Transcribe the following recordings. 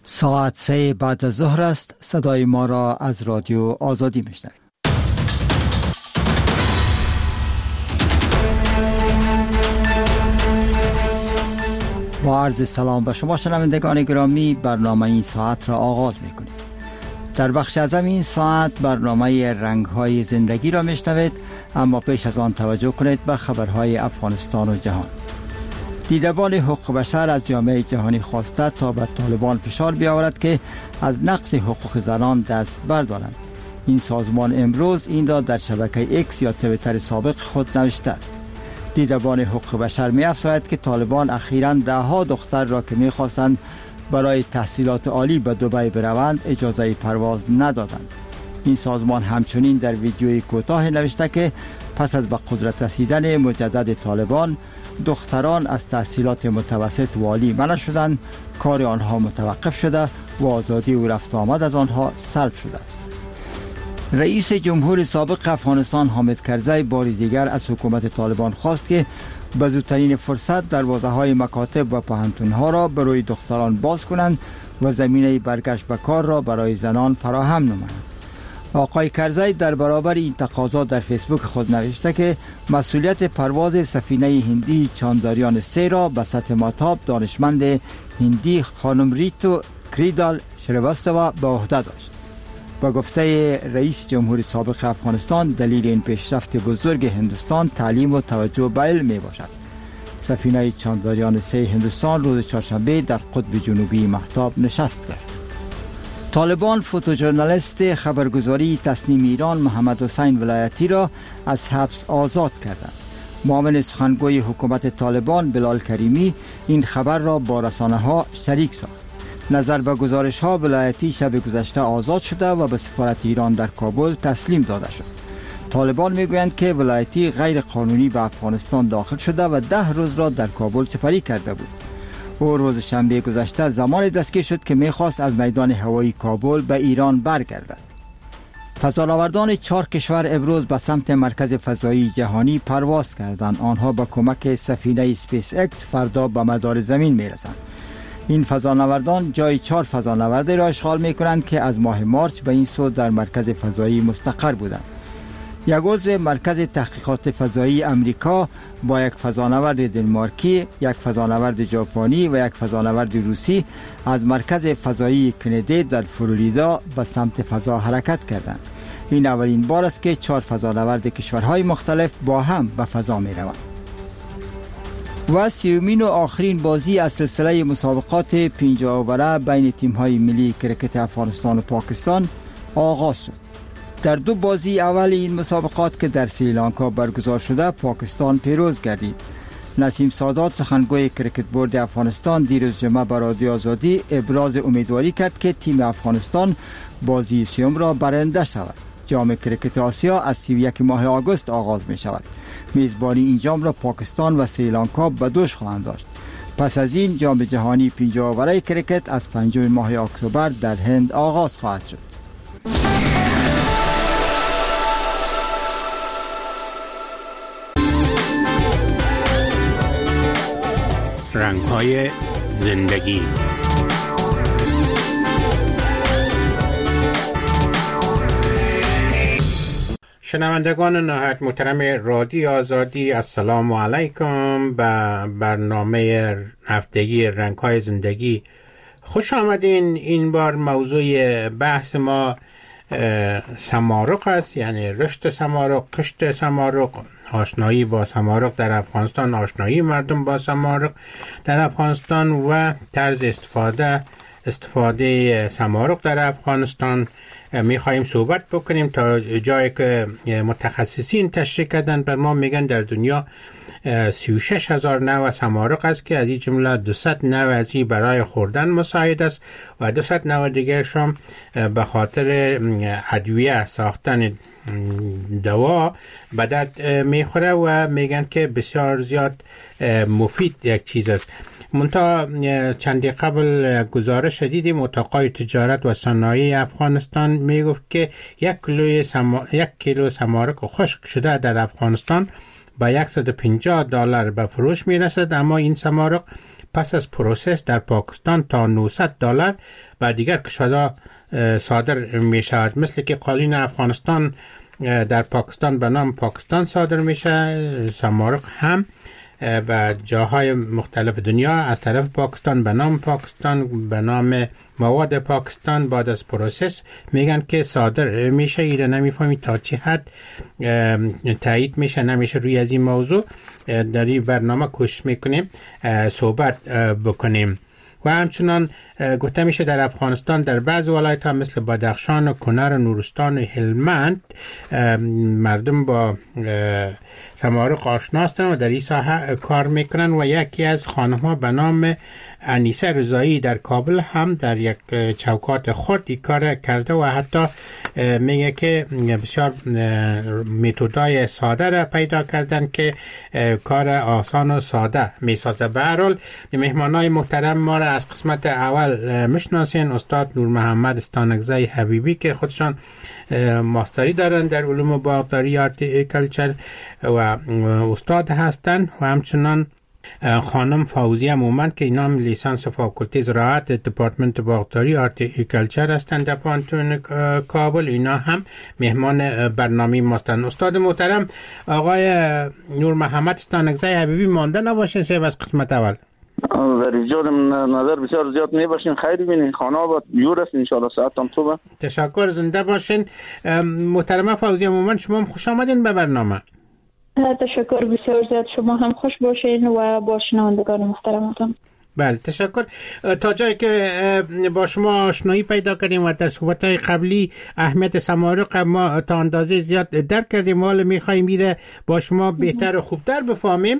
ساعت 3 بعد از ظهر است. صدای ما را از رادیو آزادی میشنوید. با عرض سلام به شما شنوندگان گرامی، برنامه این ساعت را آغاز میکنیم. در بخش از این ساعت برنامه رنگ‌های زندگی را میشنوید، اما پیش از آن توجه کنید به خبرهای افغانستان و جهان. دیدبان حقوق بشر از جامعه جهانی خواسته تا بر طالبان فشار بیاورد که از نقض حقوق زنان دست بردارند. این سازمان امروز این را در شبکه ایکس یا توییتر سابق خود نوشته است. دیدبان حقوق بشر می‌افزاید که طالبان اخیراً ده‌ها دختر را که می‌خواستند برای تحصیلات عالی به دبی بروند اجازه پرواز ندادند. این سازمان همچنین در ویدیوی کوتاه نوشته که پس از به قدرت رسیدن مجدد طالبان، دختران از تحصیلات متوسط و عالی منع شدند، کار آنها متوقف شده و آزادی و رفت آمد از آنها سلب شده است. رئیس جمهور سابق افغانستان حامد کرزی بار دیگر از حکومت طالبان خواست که به زودترین فرصت دروازه‌های مکاتب و پوهنتون‌ها را برای دختران باز کنند و زمینه برگشت به کار را برای زنان فراهم نمایند. آقای کرزی در برابر این تقاضا در فیسبوک خود نوشته که مسئولیت پرواز سفینه هندی چانداریان 3 را به سطح ماتاب دانشمند هندی خانم ریتو کریدال شریواستوا به عهده داشت. با گفته رئیس جمهور سابق افغانستان، دلیل این پیشرفت بزرگ هندوستان تعلیم و توجه به علم می باشد. سفینه چانداریان 3 هندوستان روز چهارشنبه در قطب جنوبی مهتاب نشست کرد. طالبان فوتوژورنالیست خبرگزاری تسنیم ایران محمد حسین ولایتی را از حبس آزاد کردند. معاون سخنگوی حکومت طالبان بلال کریمی این خبر را با رسانه‌ها شریک ساخت. نظر به گزارش‌ها، ولایتی شب گذشته آزاد شده و به سفارت ایران در کابل تسلیم داده شد. طالبان میگویند که ولایتی غیر قانونی به افغانستان داخل شده و 10 روز را در کابل سپری کرده بود. او روز شنبه گذشته زمان دستگیر شد که میخواست از میدان هوایی کابل به ایران برگردد. فضانوردان 4 کشور امروز به سمت مرکز فضایی جهانی پرواز کردند. آنها با کمک سفینه اسپیس اکس فردا به مدار زمین میرسند. این فضانوردان جای 4 فضانورد را اشغال میکنند که از ماه مارچ به این سو در مرکز فضایی مستقر بودند. یک عضو مرکز تحقیقات فضایی امریکا با یک فضانورد دنمارکی، یک فضانورد ژاپنی و یک فضانورد روسی از مرکز فضایی کندی در فلوریدا به سمت فضا حرکت کردند. این اولین بار است که 4 فضانورد کشورهای مختلف با هم به فضا می روند. و 30مین و آخرین بازی از سلسله مسابقات 50 اووره بین تیم‌های ملی کرکت افغانستان و پاکستان آغاز شد. در 2 بازی اول این مسابقات که در سریلانکا برگزار شده، پاکستان پیروز گردید. نسیم سادات سخنگوی کرکت بورد افغانستان دیروز جمعه بر رادیو آزادی ابراز امیدواری کرد که تیم افغانستان بازی 30 را برنده شود. جام کرکت آسیا از 31 ماه آگوست آغاز می شود. میزبانی این جام را پاکستان و سریلانکا به دوش خواهند داشت. پس از این جام جهانی 50 اووره کرکت از 5 ماه اکتبر در هند آغاز خواهد شد. رنگ‌های زندگی. شنوندگان نهایت محترم رادیو آزادی، السلام علیکم. به برنامه هفتگی رنگ‌های زندگی خوش آمدین. این بار موضوع بحث ما سمارق است، یعنی رشد سمارق، کشت سمارق، آشنایی با سمارق در افغانستان، آشنایی مردم با سمارق در افغانستان و طرز استفاده سمارق در افغانستان. میخواییم صحبت بکنیم تا جایی که متخصصین تشریح کردن بر ما میگن در دنیا 36,000 نوع سمارق است که از این جمله 200 نوع ازی برای خوردن مساعد است و 200 نوع دیگرش هم به خاطر ادویه ساختن دوا به درد میخوره و میگن که بسیار زیاد مفید یک چیز است. منتها چندی قبل گزارش دیدیم اتاقای تجارت و صنایع افغانستان میگفت که 1 کیلو سمارق خشک شده در افغانستان با $150 به فروش میرسد، اما این سمارق پس از پروسس در پاکستان تا $900 و دیگر کشورها صادر می شود، مثل که قالین افغانستان در پاکستان به نام پاکستان صادر میشه، سمارق هم و جاهای مختلف دنیا از طرف پاکستان به نام پاکستان، به نام مواد پاکستان بعد از پروسس میگن که صادر میشه. ایره نمیفهمی تا چه حد تایید میشه نمیشه. روی از این موضوع در این برنامه کوشش میکنیم صحبت بکنیم. و همچنان گفته میشه در افغانستان در بعض ولایت‌ها مثل بدخشان و کنر و نورستان و هلمند مردم با سمارق آشنا هستند و در این ساحه کار میکنن و یکی از خانم‌ها به نام انیسه رضایی در کابل هم در یک چوکات خرد این کار کرده و حتی میگه که بسیار متدای ساده را پیدا کردن که کار آسان و ساده میسازه. به هر حال مهمانای محترم ما را از قسمت اول میشناسین. استاد نور محمد استانکزی حبیبی که خودشان ماستری دارن در علوم باغداری هارتیکلچر و استاد هستن و همچنان خانم فوزیه مومند که اینا هم لیسانس فاکولته زراعت دپارتمنت باغداری هارتیکلچر هستند در پانتون کابل. اینا هم مهمان برنامه ماستن. استاد محترم آقای نور محمد استانکزی حبیبی مانده نباشین سه از قسمت اول. در ایجاد نظر بسیار زیاد میباشین. خیلی بینین خانه با جور است انشاءالله ساعتم خوبه. تشکر، زنده باشین. محترمه فوزیه مومند شما هم خوش آمدین به برنامه. تشکر بسیار زیاد. شما هم خوش باشین و با شنوندگان محترمتون. بله تشکر. تا جایی که با شما آشنایی پیدا کردیم و در صحبت‌های قبلی اهمیت سمارق ما تا اندازه زیاد درک کردیم، حالا می‌خوایم میره با شما بهتر و خوبتر بفهمیم.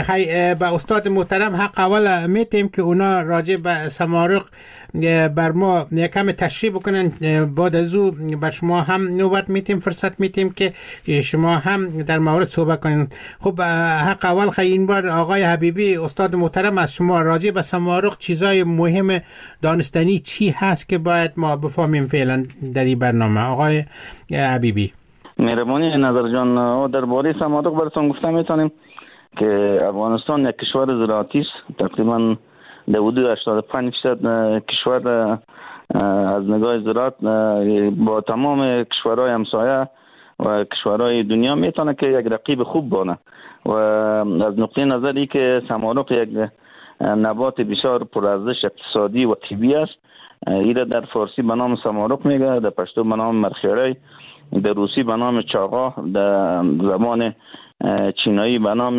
با استاد محترم حق اول میتیم که اونا راجع به سمارق بر ما یکم تشریح بکنن، بعد از او بر شما هم نوبت میتیم فرصت میتیم که شما هم در مورد صحبت کنین. خب حق اول خیلی این بار آقای حبیبی استاد محترم از شما راجع به سمارق چیزای مهم دانستنی چی هست که باید ما بفهمیم فعلا در این برنامه؟ آقای حبیبی. مهربانی نظر جان، درباره سمارق براتون گفتم میتونیم که افغانستان یک کشور زراعتی است. تقریبا در حدود 85% کشور از نگاه زراعت با تمام کشورهای همسایه و کشورهای دنیا میتونه که یک رقیب خوب بانه و از نقطه نظری که سمارق یک نبات بسیار پرارزش اقتصادی و طبیعی است. ایره در فارسی به نام سمارق میگه، در پشتو به نام مرخیره، در روسی به نام چاقا، در زبان چینایی به نام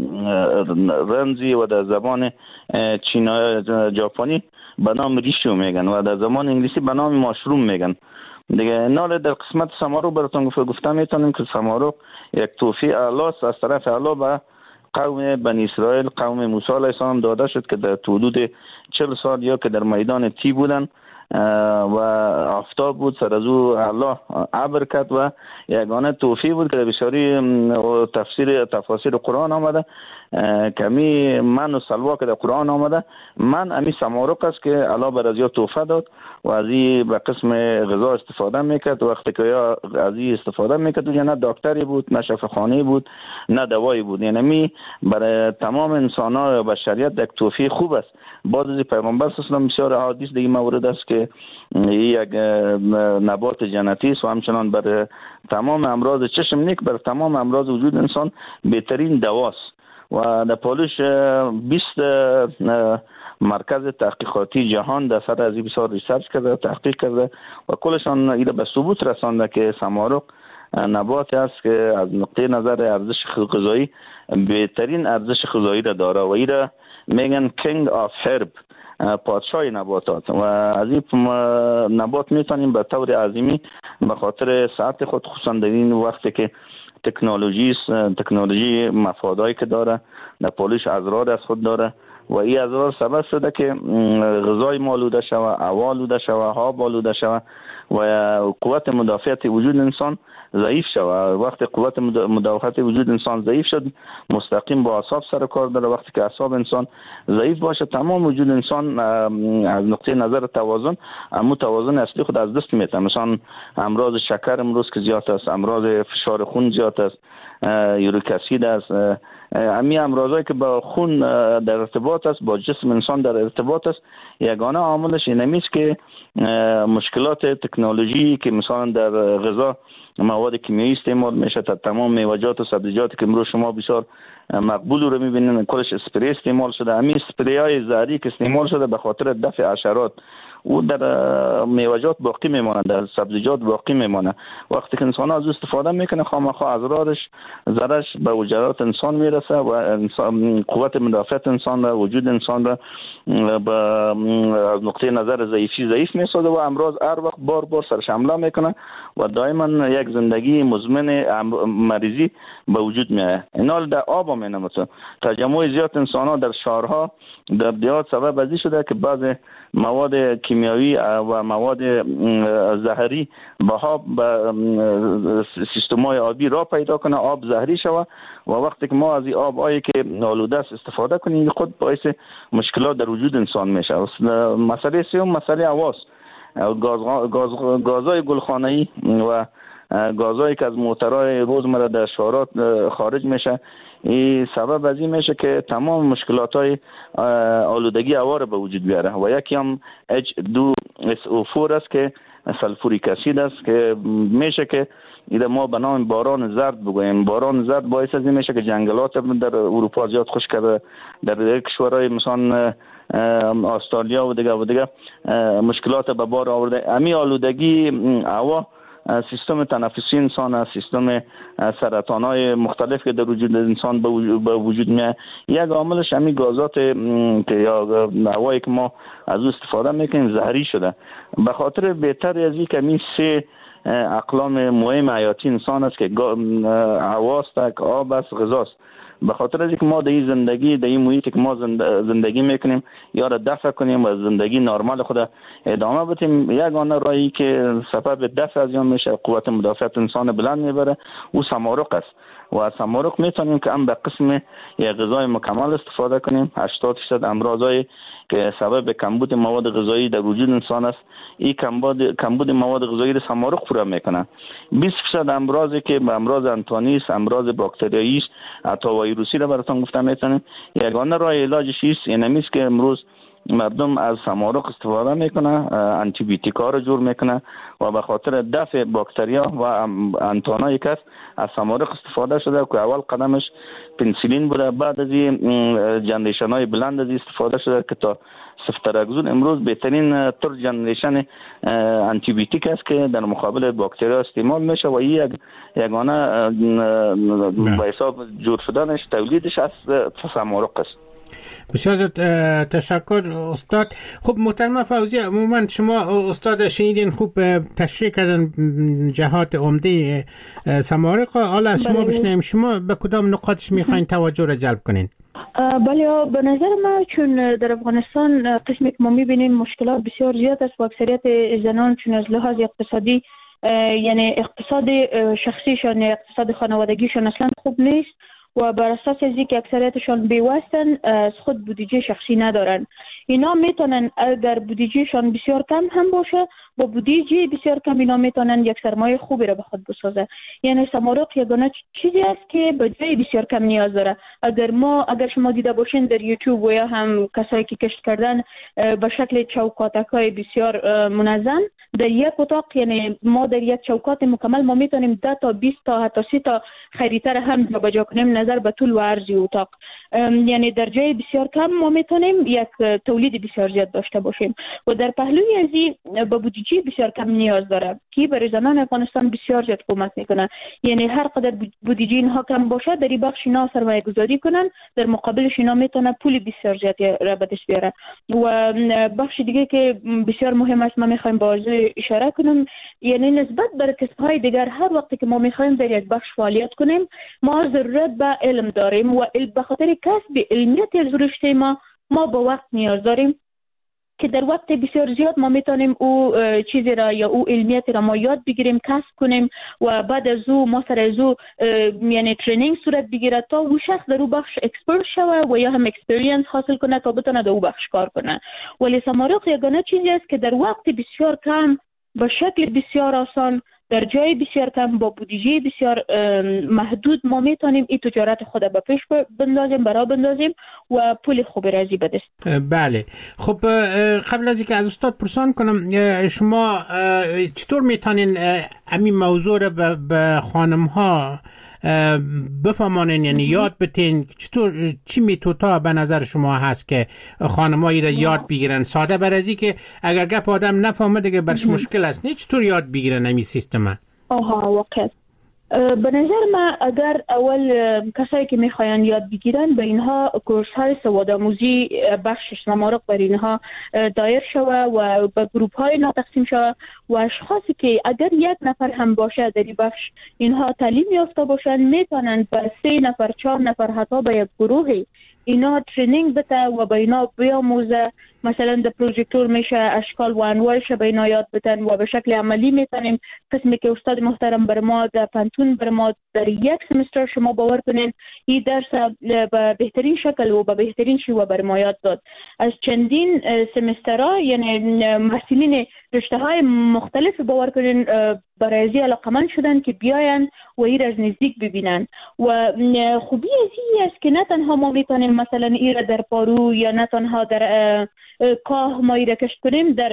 رنزی و در زبان چینایی ژاپنی به نام ریشو میگن و در زبان انگلیسی به نام ماشروم میگن دیگه. نال در قسمت سمارق براتون گفتم میتونیم که سمارق یک تحفه اعلی است از طرف الله به قوم بنی اسرائیل، قوم موسی علیه السلام داده شد که در حدود 40 سال یا که در میدان تی بودن و آفتاب بود، سر از او الله ابر کرد و یگانه توفیق بود که در بسیاری تفاسیر قرآن آمده. کمی من و سلوا که در قرآن آمده، من امی سمارق است که الله بر از یا توفه داد و از این به قسم غذا استفاده میکرد. وقتی که از این استفاده میکرد نه دکتری بود، نه شفاخانه بود، نه دوایی بود. یعنی می برای تمام انسان ها و بشریت یک توفیق خوب است. بعد از پیغمبر صلی الله علیه و بسیار احادیث دیگه مورد است که یک نبات جنتی است و همچنان برای تمام امراض چشم نیک، برای تمام امراض وجود انسان بهترین دواست. و در پالوش 20 مرکز تحقیقاتی جهان در سر از این بسیار ریسرچ کرده، تحقیق کرده و کلشان ایره به ثبوت رسانده که سمارق نبات است که از نقطه نظر ارزش غذایی بهترین ارزش غذایی را داره و ایره میگن کینگ آف هرب، پادشاه نباتات. و از این نبات میتونیم به طور عظیمی به خاطر صحت خود، خصوصا در این وقتی که تکنولوژی مفادایی که داره، در پالوش اضرار از خود داره و این اضرار سبب شده که غذای ما آلوده شوه، هوا آلوده شوه، آب آلوده شوه و قوت مدافعت وجود انسان ضعیف شوه. وقتی قوت مدافعت وجود انسان ضعیف شد، مستقیم با اعصاب سر کار داره. وقتی که اعصاب انسان ضعیف باشه، تمام وجود انسان از نقطه نظر توازن، اما توازن اصلی خود از دست میده. مثلا امراض شکر امروز که زیاد است، امراض فشار خون زیاد است، یوریک اسید است، همین امراضایی که با خون در ارتباط است، با جسم انسان در ارتباط است، یگانه عاملش اینمی است که مشکلات تکنولوژی که مثلا در غذا مواد کیمیایی استعمال میشه. تا تمام میوه‌جات و سبزیجاتی که امروز شما بسیار مقبول رو میبینین کلش اسپری استعمال شده. همین اسپری های زهری که استعمال شده به خاطر دفع حشرات او در میوه‌جات باقی میمانه، در سبزیجات باقی میمانه. وقتی که انسان از استفاده میکنه خامخا اضرارش ضررش به وجدات انسان میرسه و انسان قوت مدافعت انسان را، وجود انسان را به از نقطه نظر ضعیف میسازه و امراض هر وقت بار سرش حمله میکنه و دائما یک زندگی مزمن مریضی به وجود میاد. اینا در آب هم اینه، مثلا تجمع زیاد انسان ها در شهرها در دیات سبب ازی شده که بعض مواد کیمیایی و مواد زهری به سیستم‌های آبی را پیدا کنه، آب زهری شود و وقتی که ما از این آب‌هایی که آلوده است استفاده کنیم خود باعث مشکلات در وجود انسان میشه. مسئله سوم مسئله هوا است. گازهای گلخانه‌ای و گازهایی که از موترهای روزمره در شهرات خارج میشه، این سبب از این میشه که تمام مشکلات های آلودگی هوا را به وجود بیاره و یکی هم H2SO4 است که سلفوریک اسید است که میشه که ایده ما به نام باران زرد بگوییم. باران زرد باعث از این میشه که جنگلات در اروپا زیاد خشک کرده، در کشورهای مثلا استرالیا و دیگه مشکلات به بار آورده. همین آلودگی هوا سیستم تنفسی انسان است، سیستم سرطان‌های مختلف که در وجود انسان به وجود میاد. یک عاملش همین گازات که یا هوایی که ما از او استفاده میکنیم زهری شده. به خاطر بهتر از این که همین سه اقلام مهم حیاتی انسان است که هواست، آب است، غذاست. به خاطر از اینکه ما در این زندگی در این محیطی که ما زندگی میکنیم یا را دفع کنیم و زندگی نرمال خود ادامه بدیم، یگانه راهی که سبب دفع از آن میشه قوت مدافعت انسان بلند میبره او سمارق است و از سمارق میتونیم که هم به قسم یک غذای مکمل استفاده کنیم. 80% امراضایی که سبب کمبود مواد غذایی در وجود انسان است این کمبود مواد غذایی را سمارق پورا میکنه. 20% امراضی که به امراض انتوانی، امراض باکتریایی، حتی ویروسی را براتون گفتم میتونیم. یگانه راه علاجش است اینمی است که امروز مردم از سمارق استفاده میکنه، آنتی بیوتیکا رو جور میکنه و به خاطر دفع باکتریا و انتونایی که از سمارق استفاده شده که اول قدمش پنسیلین بوده، بعد از این جنریشن های بلند از استفاده شده که تا سفتراکزون امروز بهترین تر جنریشن آنتی بیوتیک است که در مقابل باکتریا استعمال میشه و یگانه به حساب جور شدنش تولیدش از سمارق است. بسیار تشکر استاد. خب محترم فوزی، عموما شما استاد شنیدین خوب تشریح کردن جهات عمده سمارق. حالا از شما بشنویم شما به کدام نقاطش میخواین توجه را جلب کنین؟ بله، به نظر من چون در افغانستان قسمی که ما میبینیم مشکلات بسیار زیاد است و اکثریت زنان چون از لحاظ اقتصادی یعنی اقتصاد شخصیشان یا اقتصاد خانوادگیشان اصلا خوب نیست و بر اساس از اینکه اکثریتشان بی‌واسطن از خود بودجه شخصی ندارن، اینا میتونن اگر بودجهشان بسیار کم هم باشه با بودجه بسیار کم اینا میتونن یک سرمایه خوبی را به خود بسازه. یعنی سمارق یگانه چیزی است که به جای بسیار کم نیاز داره. اگر شما دیده باشین در یوتیوب و یا هم کسایی که کشت کردن به شکل چوکاتک‌های بسیار منظم در یک اتاق، یعنی ما در یک چوکات مکمل ما میتونیم 10 تا 20 تا حتی 30 تا خریطه را هم جابجا کنیم نظر به طول و عرض اتاق. یعنی در جای بسیار کم ما میتونیم یک تولید بسیار زیاد داشته باشیم و در پهلوی از این به بودجه بسیار کم نیاز داره که برای زنان افغانستان بسیار زیاد کمک میکنه. یعنی هر قدر بودجه اینها کم باشه در این بخش اینا سرمایه گذاری کنن، در مقابلش اینا میتونه پول بسیار زیادی را به دست بیاره. و بخش دیگه که بسیار مهم است ما میخوایم باز اشاره کنم، یعنی نسبت بر کسب‌های دیگر هر وقتی که ما میخوایم در یک بخش فعالیت کنیم ما ضرورت به علم داریم و به خاطر کسب علمیت از رشد ما با وقت نیاز داریم که در وقت بسیار زیاد ما میتونیم او چیزی را یا او علمیت را ما یاد بگیریم، کسب کنیم و بعد از او ما سر از او یعنی ترینینگ صورت بگیره تا او شخص در او بخش اکسپرت شوه و یا هم اکسپریانس حاصل کنه تا بتونه در او بخش کار کنه. ولی سمارق یگانه چیزی است که در وقت بسیار کم به شکل بسیار آسان در جای بسیار کم با بودجه بسیار محدود ما میتونیم این تجارت خود به پیش بندازیم، برا بندازیم و پول خوب رازی به دست. بله. خب قبل از اینکه از استاد پرسان کنم، شما چطور میتونین همین موضوع رو به خانم ها بفهمانین، یعنی یاد بتین؟ چطور، چی میتوتا به نظر شما هست که خانمایی را یاد بگیرن؟ ساده برازی که اگر گپ آدم نفهمه دیگه برش مشکل است، نه چطور یاد بگیرن همین سیستم؟ واقعا به نظر من اگر اول کسایی که میخواین یاد بگیرن به اینها کورس های سواد آموزی بخشش نمارق بر اینها دایر شوه و به گروپ های تقسیم شوه و اشخاصی که اگر یک نفر هم باشه در این بخش اینها تعلیم یافته باشن میتونن به 3 نفر 4 نفر حتی به یک گروهی اینا ترینینگ بده و به اینا بیاموزه. مثلا در پروژکتور میشه اشکال و انواعش به اینا یاد بدن و به شکل عملی میتونیم قسمی که استاد محترم بر ما در پنتون بر ما در یک سمستر شما باور کنین این درس به بهترین شکل و به بهترین شیوه بر ما یاد داد. از چندین سمسترها یعنی محصلین رشته های مختلف باور کنین برای ازی علاقمند شدن که بیاین و این از نزدیک ببینن و خوبی ازی است که نه تنها ما میتونیم مثلا این را در پارو یا نه تنها در کاه ما را کشت کنیم، در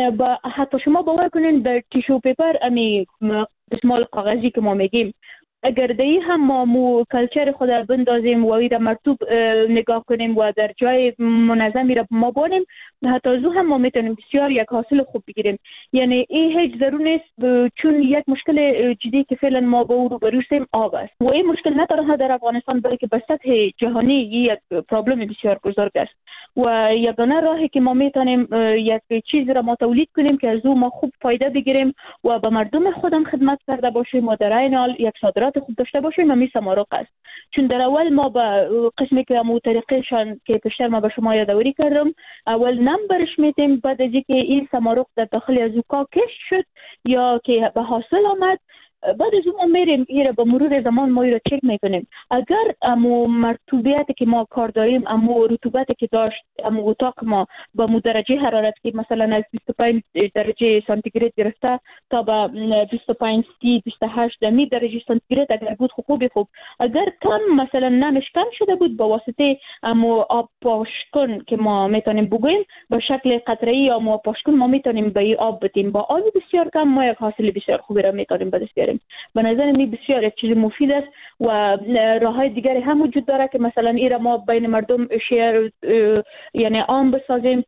حتی شما باور کنین در تیشو پیپر امی دستمال کاغذی که ما میگیم اگر دی هم ما کلچر خود را بندازیم و این را مرتوب نگاه کنیم و در جای منظمی را ما بانیم حتی زو هم ما میتونیم بسیار یک حاصل خوب بگیریم. یعنی این هیچ ضرور نیست چون یک مشکل جدی که فعلا ما با او روبرو هستیم آب است و این مشکل نه تنها در افغانستان بلکه به سطح جهانی یک پرابلم بسیار بزرگ است و یگانه راهی که ما میتونیم یک چیز را ما تولید کنیم که از او ما خوب فایده بگیریم و به مردم خودم خدمت کرده باشیم و در این حال یک صادرات خوب داشته باشیم همین سمارق است. چون در اول ما به قسمی که همون طریقشان که پیشتر ما به شما یادآوری کردم اول نم برش میدیم، بعد از اینکه این سمارق در داخل از اوکا کشت شد یا که به حاصل آمد بعد از اون میریم ایره به مرور زمان ما ایره چک میکنیم اگر امو مرطوبیتی که ما کار داریم امو رطوبتی که داشت امو اتاق ما با مو درجه حرارت که مثلا از 25 درجه سانتیگراد گرفته تا به 25 30 28 درجه سانتیگراد اگر بود خوب اگر کم مثلا نمش کم شده بود با واسطه امو آب پاشکن که ما میتونیم بگویم به شکل قطره‌ای یا ما پاشکن ما میتونیم به این آب بدیم با آب بسیار کم ما یک حاصل بسیار خوبی را میتونیم به دست بیاریم. به نظر من بسیار یک چیز مفید است و راههای دیگری هم وجود داره که مثلا ایرا ما بین مردم شیر یعنی عام بسازیم.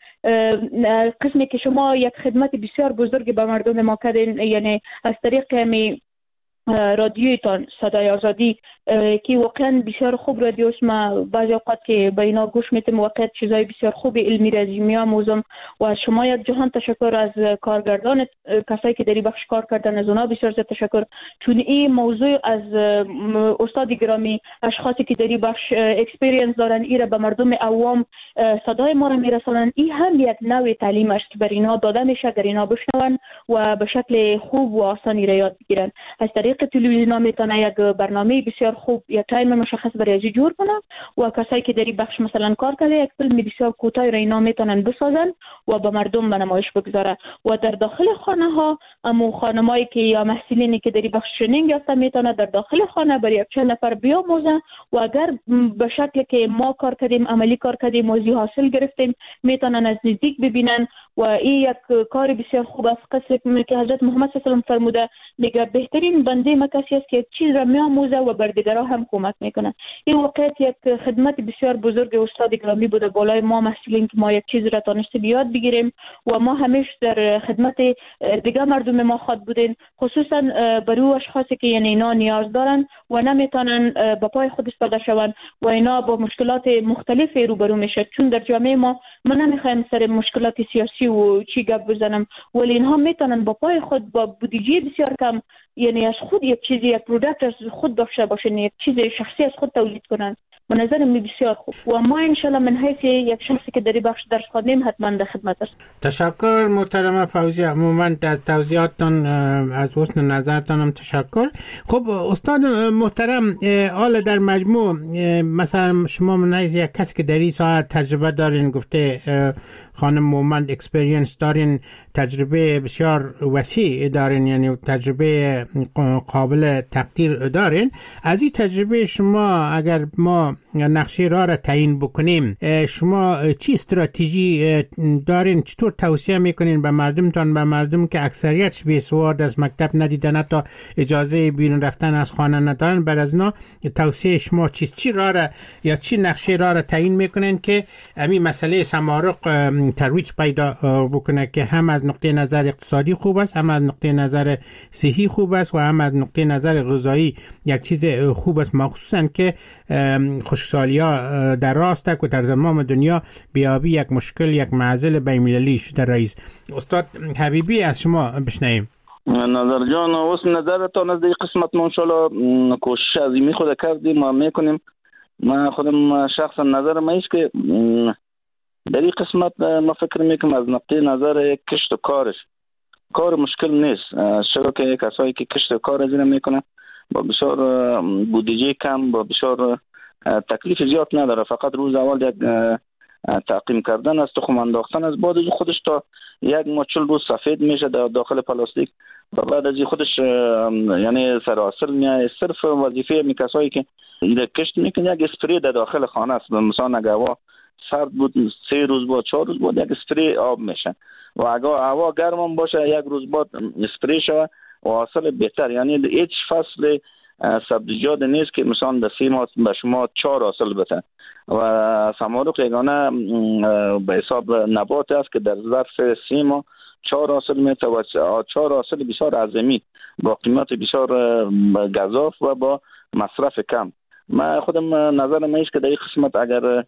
قسمی که شما یک خدمت بسیار بزرگی به مردم ما کردین یعنی از طریق همی رادیویتان صدای آزادی که واقعا بسیار خوب رادیوست، ما بعضی اوقات که به اینا گوش میتم واقعا چیزای بسیار خوب علمی رازی میاموزم و از شما یک جهان تشکر از کارگردان کسایی که در این بخش کار کردن از اونا بسیار زیاد تشکر چون این موضوع از استاد گرامی اشخاصی که در این بخش اکسپریانس دارن ایره به مردم عوام صدای ما را میرسونن. این هم یک نوع تعلیم است که بر اینا داده میشه اگر اینا بشنون و به شکل خوب و آسانی را یاد بگیرن. از طریق تلویزیون میتونه یک برنامه بسیار خوب یا تایم مشخص برای جور کنن و کسایی که در این بخش مثلا کار کرده یک فیلم بسیار کوتاه را اینا میتونن بسازن و به مردم به نمایش بگذاره و در داخل خانه ها امو خانمایی که یا محصلینی که در این بخش ترینینگ یافته میتونه در داخل خانه برای یک چند نفر بیاموزن و اگر به شکلی که ما کار کردیم عملی کار کردیم موضوع حاصل گرفتیم میتونن از نزدیک ببینن و این یک کار بسیار خوب است. قصه که حضرت محمد صلی الله علیه و آله فرموده میگه بهترین بنده ما کسی است که یک چیز را میآموزه و بر دیگران هم کمک میکنه. این واقعیت یک خدمت بسیار بزرگ استاد گرامی بوده بالای ما محصلین که ما یک چیز را تانسته بیاد بگیریم و ما همیشه در خدمت دیگه مردم ما خود بودیم خصوصا برای اشخاصی که یعنی اینا نیاز دارن و نمیتونن با پای خود ایستاده شون و اینا با مشکلات مختلف روبرو میشه چون در جامعه ما نمیخوایم سر مشکلات سیاسی و چی گپ بزنم ولی اینها میتونن با پای خود با بودجه بسیار کم یعنی از خود یک چیزی یک پروداکت از خود داشته باشن یک چیز شخصی از خود تولید کنن. به نظر من بسیار خوب و ما انشالله من حیث یک شخصی که در بخش درس خواندیم حتما در خدمت است. تشکر محترمه فوزیه، عموما از توضیحاتتان از حسن نظرتان هم تشکر. خب استاد محترم حالا در مجموع مثلا شما من حیث یک کسی که در این ساعت تجربه دارین گفته خانم مومند اکسپریانس دارین، تجربه بسیار وسیع دارین، یعنی تجربه قابل تقدیر دارین. از این تجربه شما اگر ما نقشه راه را تعیین بکنیم، شما چی استراتژی دارین؟ چطور توصیه میکنین به مردمتان، به مردم که اکثریتش بیسواد از مکتب ندیدن، تا اجازه بیرون رفتن از خانه ندارن، بعد از اینا توصیه شما چیست؟ چی راه را یا چی نقشه راه را تعیین میکنین که همین مسئله سمارق ترویج پیدا بکنه که هم از نقطه نظر اقتصادی خوب است، هم از نقطه نظر صحی خوب است و هم از نقطه نظر غذایی یک چیز خوب است، مخصوصا که خشکسالی‌ها در راست و در تمام دنیا بیابی یک مشکل، یک معضل بین‌المللی شده. رئیس استاد حبیبی از شما بشنویم. نظر جان، اوس نظرتان از این قسمت ما انشالله کوشش عظیمی خود کردیم ما میکنیم. من خودم شخصا نظر ما ایست که در این قسمت ما فکر میکنم از نقطه نظر کشت و کار مشکل نیست. چرا که کسایی که کشت و کار از این میکنن با بسیار بودجه کم، با بسیار تکلیف زیاد نداره، فقط روز اول یک تعقیم کردن از تخم انداختن از بعد از خودش تا یک ماه 40 روز سفید میشه در داخل پلاستیک و بعد از خودش یعنی سراسر میاد. صرف وظیفه می کسایی که این کشت میکنه یک اسپری در داخل خانه است. مثلا اگه هوا سرد بود 3 روز بعد 4 روز بعد یک اسپری آب میشه و اگه هوا گرم باشه یک روز بعد اسپری شود و حاصل بهتر. یعنی هیچ فصل سبزیجات نیست که مثلا در 3 ماه به شما 4 حاصل بده و سمارق یگانه به حساب نبات است که در ظرف 3 ماه 4 حاصل میده و 4 حاصل بسیار عظیمی با قیمت بسیار گزاف و با مصرف کم. من خودم نظر من است که در این قسمت اگر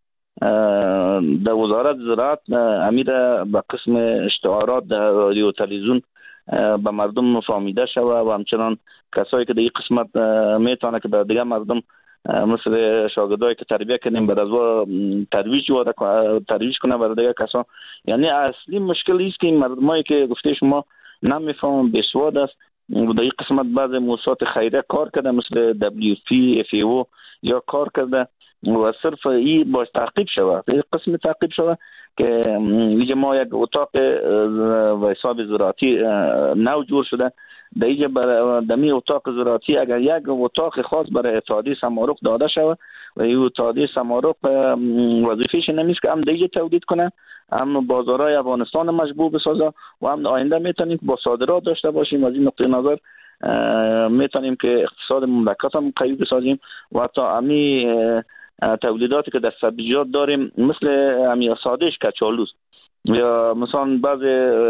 در وزارت زراعت امیر به قسم اشتهارات در رادیو تلویزیون به مردم فهمیده شود و همچنان کسایی که در این قسمت میتونه که به دیگه مردم مثل شاگردایی که تربیت کنیم بعد از ترویج کنه برای دیگه کسا. یعنی اصلی مشکل است که این مردمایی که گفته شما نمیفهمن، بیسواد است. در این قسمت بعض موسسات خیریه کار کرده مثل WFP FAO یا کار کرده و صرف این باید تعقیب شود. این قسم تعقیب شود که اینجا ما یک اتاق و حساب زراعتی نو جور شده. در اینجا دمی اتاق زراعتی اگر یک اتاق خاص برای اتحادیه سمارق داده شود و این اتحادیه سمارق وظیفه‌اش نمیست که هم در اینجا تولید کنه، هم بازارهای افغانستان مشبوع بسازه و هم آینده میتونیم با صادرات داشته باشیم. از این نقطه نظر میتونیم که اقتصاد مملکت هم قوی بسازیم و تا امی تولیداتی که در سبزیجات داریم مثل امی سادهش کچالوست یا مثلا بعض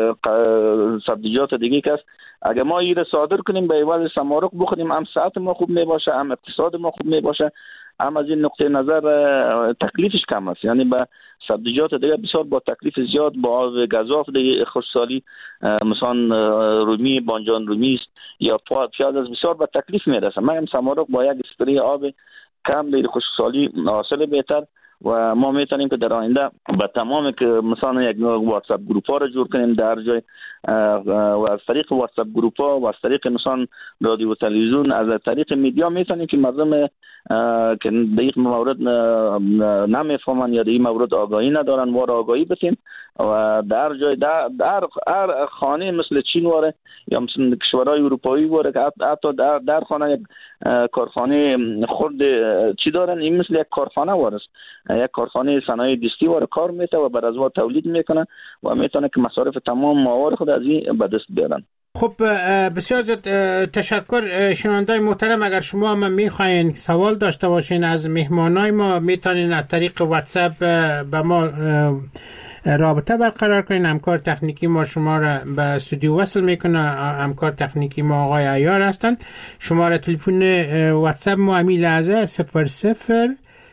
سبزیجات دیگه که است اگر ما این صادر کنیم به عوض سمارق بخوریم هم صحت ما خوب می باشه، هم اقتصاد ما خوب می باشه، هم از این نقطه نظر تکلیفش کم است. یعنی به سبزیجات دیگه بسیار با تکلیف زیاد با گزاف دیگه خشکسالی مثلا رومی بانجان رومی است یا پیاز از بسیار با تکلیف میرسه. من هم سمارق با یک اسپری آب کم به خشکسالی حاصل بهتر و ما میتونیم که در آینده با تمام که مثلا یک واتساپ گروپ ها رو جور کنیم در جای و از طریق واتساپ گروپ ها و از طریق مثلا رادیو و تلویزیون از طریق میدیا میتونیم که مردم که در این مورد نمیفهمن یا در این مورد آگاهی ندارن ما را آگاهی بدیم و در جای در خانه مثل چین واره یا مثل کشورهای اروپایی واره که حتی در خانه یک کارخانه خرد چی دارن، این مثل یک کارخانه واره، یک کارخانه صنایع دستی واره کار میته و بعد از اون تولید میکنه و میتونه که مصارف تمام موارد خود از این به دست بیارن. خب بسیار تشکر شنوندای محترم. اگر شما هم میخواین سوال داشته باشین از مهمانای ما میتونین از طریق واتساپ به ما رابطه برقرار کنین. همکار تکنیکی ما شما را به استودیو وصل میکنه. همکار تکنیکی ما آقای عیار هستن. شماره تلفن واتساپ ما همین لحظه 00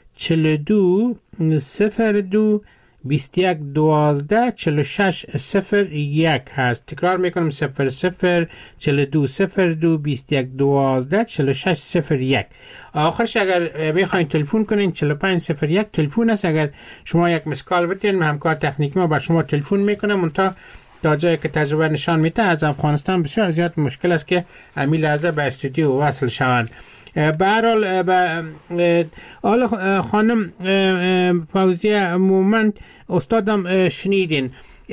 42 02 21 12 46 01 هست. تکرار میکنم 00 42 02 21 12 46 01. آخرش اگر میخواین تلفن کنین 4501 تلفن است. اگر شما یک مسکال بتین همکار تکنیکی ما بر شما تلفن میکنه. منتها تا جایی که تجربه نشان میده از افغانستان بسیار زیاد مشکل است که امی لحظه به استودیو وصل شوند. به هر حال خانم فوزیه مومند استادم شنیدین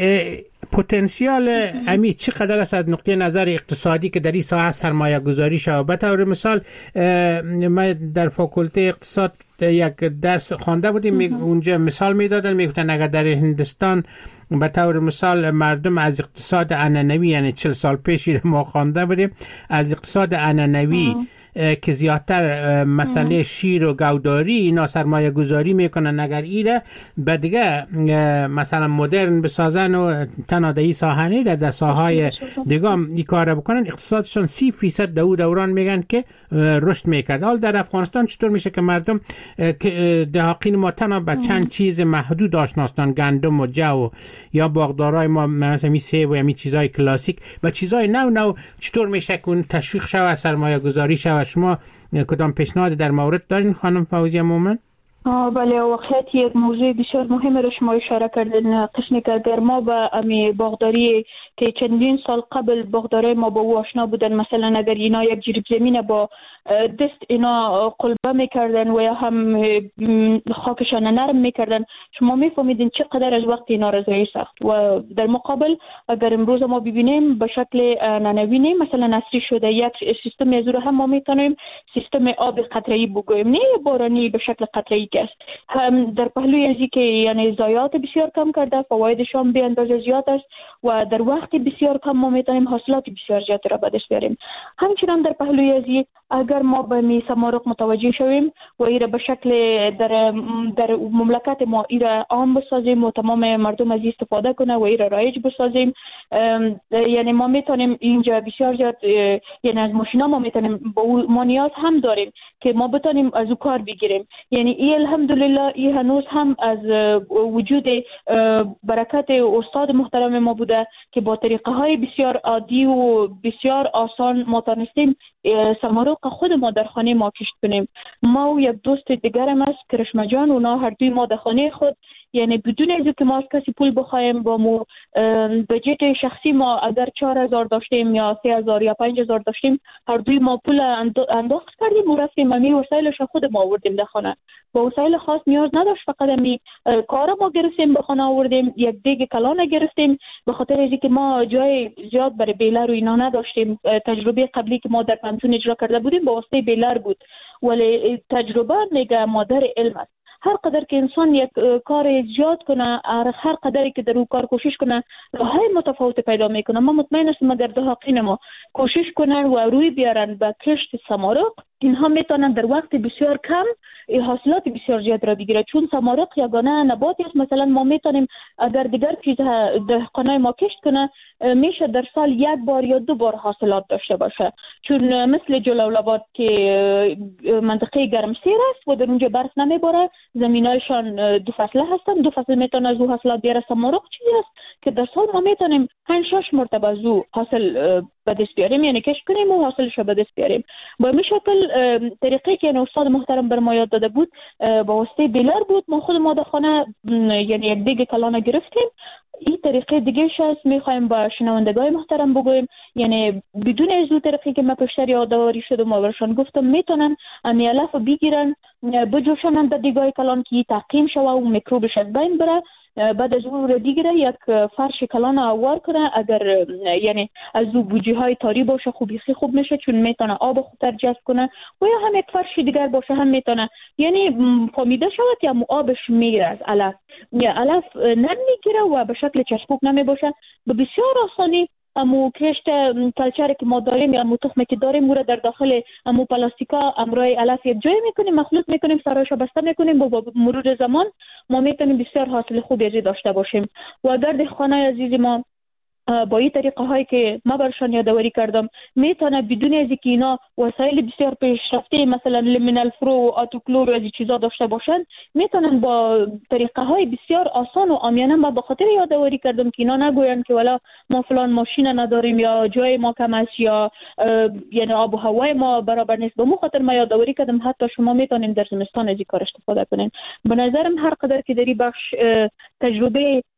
پتانسیال امی چقدر است از نقطه نظر اقتصادی که در این ساحه سرمایه گذاری شود؟ به طور مثال ما در فاکولته اقتصاد یک درس خوانده بودیم، اونجا مثال میدادن، میگفتن اگر در هندوستان به طور مثال مردم از اقتصاد عنعنوی، یعنی 40 سال پیش ما خوانده بودیم از اقتصاد عنعنوی که زیادتر مسئله شیر و گوداری اینا سرمایه گذاری میکنن، اگر ایره به دیگه مثلا مدرن بسازن و تنها ساحه نه در ساحه دیگه این کار بکنن، اقتصادشون 30% دوران میگن که رشد میکرد. حال در افغانستان چطور میشه که مردم دهاقین ما تنها به چند چیز محدود آشناستن، گندم و جو یا باغدارای ما مثلا می سیب و می چیزای کلاسیک و چیزای نو چطور میشه که اون تشویق شود، سرمایه گذاری شود؟ شما کدام پیشنهاد در مورد دارین خانم فوزیه مومند؟ بله، واقعیت یک موضوع بسیار مهم را شما اشاره کردین. قسمی که اگر ما به امی باغداری که چندین سال قبل باغدارای ما با او آشنا بودن، مثلا اگر اینا یک جریب زمین با دست اینا قلبه میکردن و یا هم خاکشان نرم میکردن، شما میفهمیدین چقدر از وقت اینا رضایی سخت. و در مقابل اگر امروز ما ببینیم به شکل ننوینه مثلا نصری شده یک سیستم از رو هم ما میتونیم سیستم آب قطره‌ای بگوییم، نه بارانی به شکل قطره‌ای است. هم در پهلوی ازی که یعنی ضایعات بسیار کم کرده، فوایدش هم به اندازه زیاد است و در وقت بسیار کم ما میتونیم حاصلات بسیار زیاد را به دست بیاریم. همچنین در پهلوی ازی اگر ما به می سمارق متوجه شویم و ایره به شکل در مملکت ما ایره عام بسازیم و تمام مردم از استفاده کنه و ایره رایج بسازیم، یعنی ما میتونیم اینجا بسیار زیاد یعنی از ماشینا ما میتونیم ما نیاز هم داریم که ما بتونیم از او کار بگیریم. یعنی این الحمدلله این هنوز هم از وجود برکت استاد محترم ما بوده که با طریقه های بسیار عادی و بسیار آسان ما تونستیم سمارق خود ما در خانه ما کشت کنیم. ما و یک دوست دیگرم است کرشمه جان، اونا هر دوی ما در خانه خود یعنی بدون از که ما از کسی پول بخوایم با مو بجت شخصی ما اگر 4000 داشتیم یا 3000 یا 5000 داشتیم، هر دوی ما پول انداخت کردیم و رفتیم امی وسایلش خود ما آوردیم در خانه. با وسایل خاص نیاز نداشت، فقط امی کار ما گرفتیم به خانه آوردیم، یک دیگ کلان گرفتیم به خاطر اینکه ما جای زیاد برای بیلر و اینا نداشتیم. تجربه قبلی که ما در پنتون اجرا کرده بودیم با واسطه بیلر بود، ولی تجربه میگه مادر علم است. هر قدر که انسان یک کار زیاد کنه، هر قدری که در اون کار کوشش کنه، راههای متفاوت پیدا میکنه. ما مطمئن هستم اگر دهاقین ما کوشش کنن و روی بیارن به کشت سمارق، اینها میتونن در وقت بسیار کم حاصلات بسیار زیاد را بگیره. چون سمارق یگانه نباتی است مثلا ما میتونیم اگر دیگر چیز دهقانای ما کشت کنه میشه در سال یک بار یا 2 بار حاصلات داشته باشه. چون مثل جلال‌آباد که منطقه گرمسیر است و در اونجا برف نمیباره، زمینایشان 2 فصله هستن، 2 فصل میتونه از او حاصلات بیاره. سمارق چیزی است که در سال ما میتونیم 5-6 مرتبه از او حاصل به دست بیاریم، یعنی کشت کنیم و حاصلش به دست بیاریم. با این شکل طریقی که استاد محترم بر ما یاد داده بود با واسطه بیلر بود. ما خود ما در خانه یعنی یک دیگ کلانه گرفتیم. این طریقه دیگه است میخوایم با شنوندگان محترم بگویم، یعنی بدون از اون طریقی که ما پیشتر یادآوری شد و ما برشان گفتم میتونن امی علف بگیرن بجوشنن در دیگای کلان که تعقیم شوه و میکروبش از بین بره. بعد از اون رو دیگره یک فرش کلان آوار کنه، اگر یعنی از او بوجی های تاری باشه خوبیخی خوب میشه چون میتونه آب خوبتر جذب کنه، و یا هم یک فرش دیگر باشه هم میتونه یعنی فامیده شود یا آبش میگیره از علف، یا علف نمیگیره و به شکل چشموک نمی باشه. به بسیار آسانی امو کشت کلچر که ما داریم یا امو تخمی که داریم او را در داخل امو پلاستیکا امرای علف یک جای میکنیم، مخلوط میکنیم، سرایش بسته میکنیم. با مرور زمان ما میتونیم بسیار حاصل خوبی ازی داشته باشیم. و اگر دهقانای عزیز ما با این طریقه هایی که ما برشان یادآوری کردم میتونه بدون از اینکه اینا وسایل بسیار پیشرفته مثلا لیمینال فرو و آتوکلور و از این چیزا داشته باشن، میتونن با طریقه های بسیار آسان و عامیانه. ما به خاطر یادآوری کردم که اینا نگوین که والا ما فلان ماشین نداریم یا جای ما کم است یا یعنی آب و هوای ما برابر نیست. به مو خاطر ما یادآوری کردم حتی شما میتونین در زمستان از این کار استفاده کنین. به نظرم هر قدر که داری بخش تجربه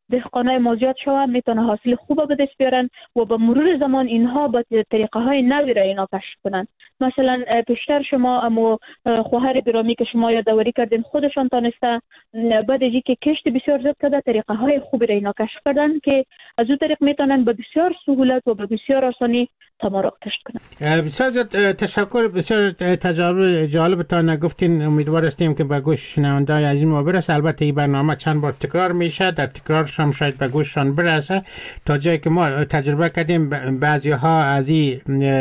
دهقانای ما زیاد شوند میتونه حاصل خوب به دست بیارن و به مرور زمان اینها با طریقه های نوی را اینا کشف کنن. مثلا پیشتر شما اما خواهر گرامی که شما یادآوری کردین خودشان تانسته بعد از اینکه کشت بسیار زیاد کرده طریقه های خوبی را اینا کشف کردن که از اون طریق میتونن به بسیار سهولت و به بسیار آسانی تمارق کشت کنن. بسیار تشکر. بسیار تجربه جالبتان گفتین. امیدوار هستیم که به گوش شنونده‌های عزیز ما برسه. البته این برنامه چند بار تکرار میشه، در تکرارش هم شاید به گوششان برسه تا جایی که ما تجربه کردیم. بعضی ها از این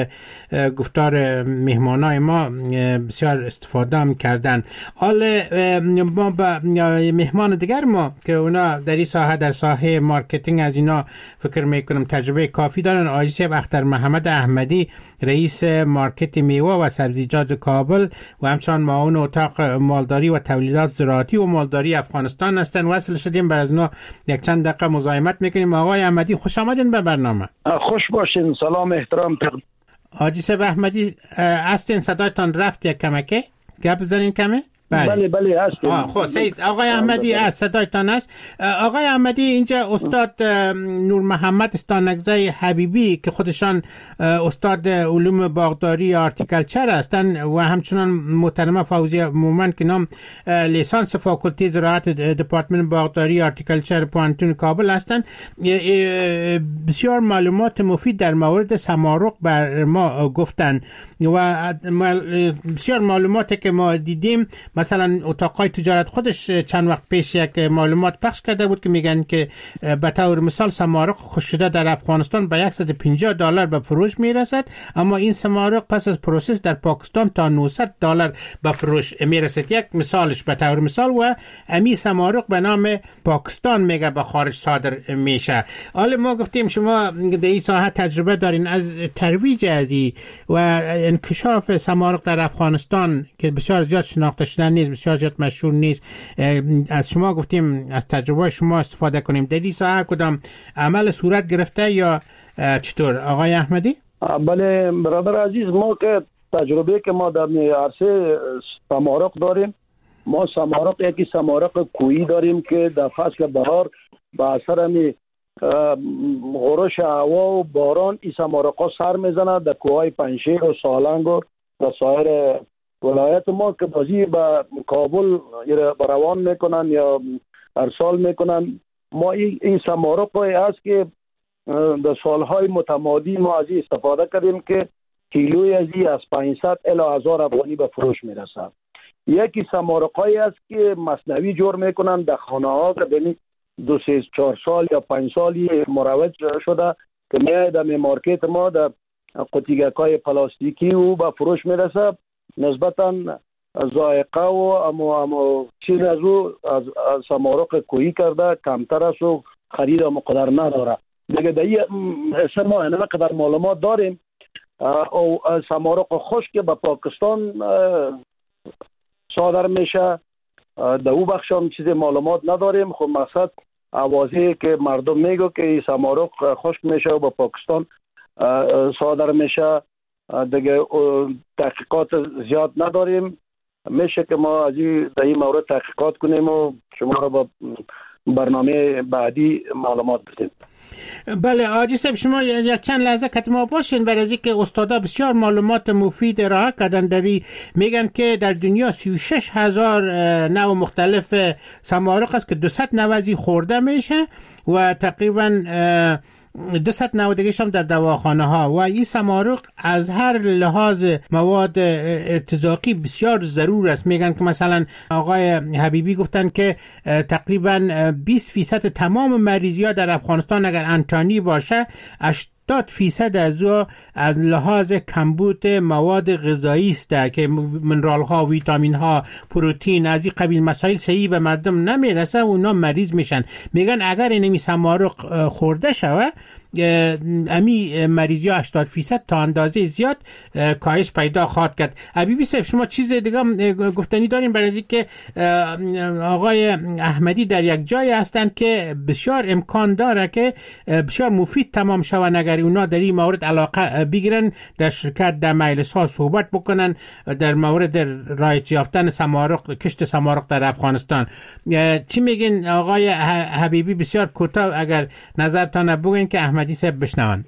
گفتار مهمانای ما بسیار استفاده هم کردن. حال ما با مهمان دیگر ما که اونا در این ساحه، در ساحه مارکتینگ از اینا فکر میکنم تجربه کافی دارن. آقای صاحب اختر محمد احمدی، رئیس مارکت میوه و سبزیجات کابل و همچنان معاون اتاق مالداری و تولیدات زراعتی و مالداری افغانستان هستند. وصل شدیم، بر از اونا یک چند دقیقه مزاحمت میکنیم. آقای احمدی خوش آمدین به برنامه. خوش باشین. سلام احترام. حاجی صاحب احمدی هستین؟ صدایتان رفت یک کمکه گپ بزنین کمه؟ بله هستیم. خب سید آقای احمدی از صدایتان است. آقای احمدی اینجا استاد نور محمد استانگزای حبیبی که خودشان استاد علوم باغداری آرتیکلچر هستند و همچنان محترمه فوزیه مومن که نام لیسانس فاکولتی زراعت دپارتمان باغداری آرتیکلچر پوانتون کابل هستند، بسیار معلومات مفید در مورد سمارق بر ما گفتن و بسیار معلوماتی که ما دیدیم. مثلا اتاقای تجارت خودش چند وقت پیش یک معلومات پخش کرده بود که میگن که به طور مثال سمارق خشک شده در افغانستان به $150 به فروش میرسد، اما این سمارق پس از پروسس در پاکستان تا $900 به فروش میرسد. یک مثالش به طور مثال و امی سمارق به نام پاکستان میگه به خارج صادر میشه. حالا ما گفتیم شما در این ساحه تجربه دارین از ترویج ازی و انکشاف سمارق در افغانستان که بسیار زیاد شناخته شده نیست، بسیار زیاد مشهور نیست. از شما گفتیم از تجربه شما استفاده کنیم. در این ساحه کدام عمل صورت گرفته یا چطور آقای احمدی؟ بله برادر عزیز، ما که تجربه که ما در عرصه سمارق داریم، ما سمارق یکی سمارق کویی داریم که در فصل بهار به اثر غرش هوا و باران این سمارق‌ها سر میزنه در کوههای پنشیر و سالنگ و سایر ولایت ما که بازی به کابل روان میکنن یا ارسال میکنن. ما این سمارق هست که در سالهای متمادی ما از این استفاده کردیم که کیلوی از 500 الی 1000 افغانی به فروش میرسد. یکی سمارق‌هایی است که مصنوی جور میکنن در خانه ها که ببینید 2-4 سال یا 5 سالی مروج شده که میاد در مارکت ما در قطیگک‌های پلاستیکی و به فروش میرسه. نسبتاً ذائقه و اما چیز از سمارق کوهی کرده کمتر است و خرید و مقدر نداره. دیگه در این حصه ما اینه قدر معلومات داریم. او سمارق خشک که به پاکستان صادر میشه در او بخش هم چیز معلومات نداریم. خب مقصد آوازی که مردم میگو که این سمارق خشک میشه و به پاکستان صادر میشه. دیگه تحقیقات زیاد نداریم. میشه که ما از در این مورد تحقیقات کنیم و شما را با برنامه بعدی معلومات بدیم. بله حاجی صاحب، شما یک چند لحظه کت ما باشین برای از اینکه استادا بسیار معلومات مفید ارائه کردن. داری میگن که در دنیا 36,000 نوع مختلف سمارق است که 200 نوع خورده میشه و تقریبا 200 نوع دیگه هم در دواخانه ها و این سمارق از هر لحاظ مواد ارتزاقی بسیار ضرور است. میگن که مثلا آقای حبیبی گفتن که تقریبا 20% تمام مریضی ها در افغانستان اگر انتانی باشه 80% از او از لحاظ کمبود مواد غذایی است که منرال ها، ویتامین ها، پروتئین از این قبیل مسائل صحیح به مردم نمیرسه و اونا مریض میشن. میگن اگر اینمی سمارق خورده شوه امی مریضی 80% تا اندازه زیاد کاهش پیدا خواهد کرد. حبیبی صاحب شما چیز دیگه گفتنی دارین برای اینکه آقای احمدی در یک جای هستند که بسیار امکان داره که بسیار مفید تمام شوند اگر اونا در این مورد علاقه بگیرن، در شرکت در مجلس ها صحبت بکنن در مورد رایج یافتن کشت سمارق در افغانستان. چی میگین آقای حبیبی؟ بسیار کوتاه اگر نظرتان بگین که احمدی صاحب بشنون.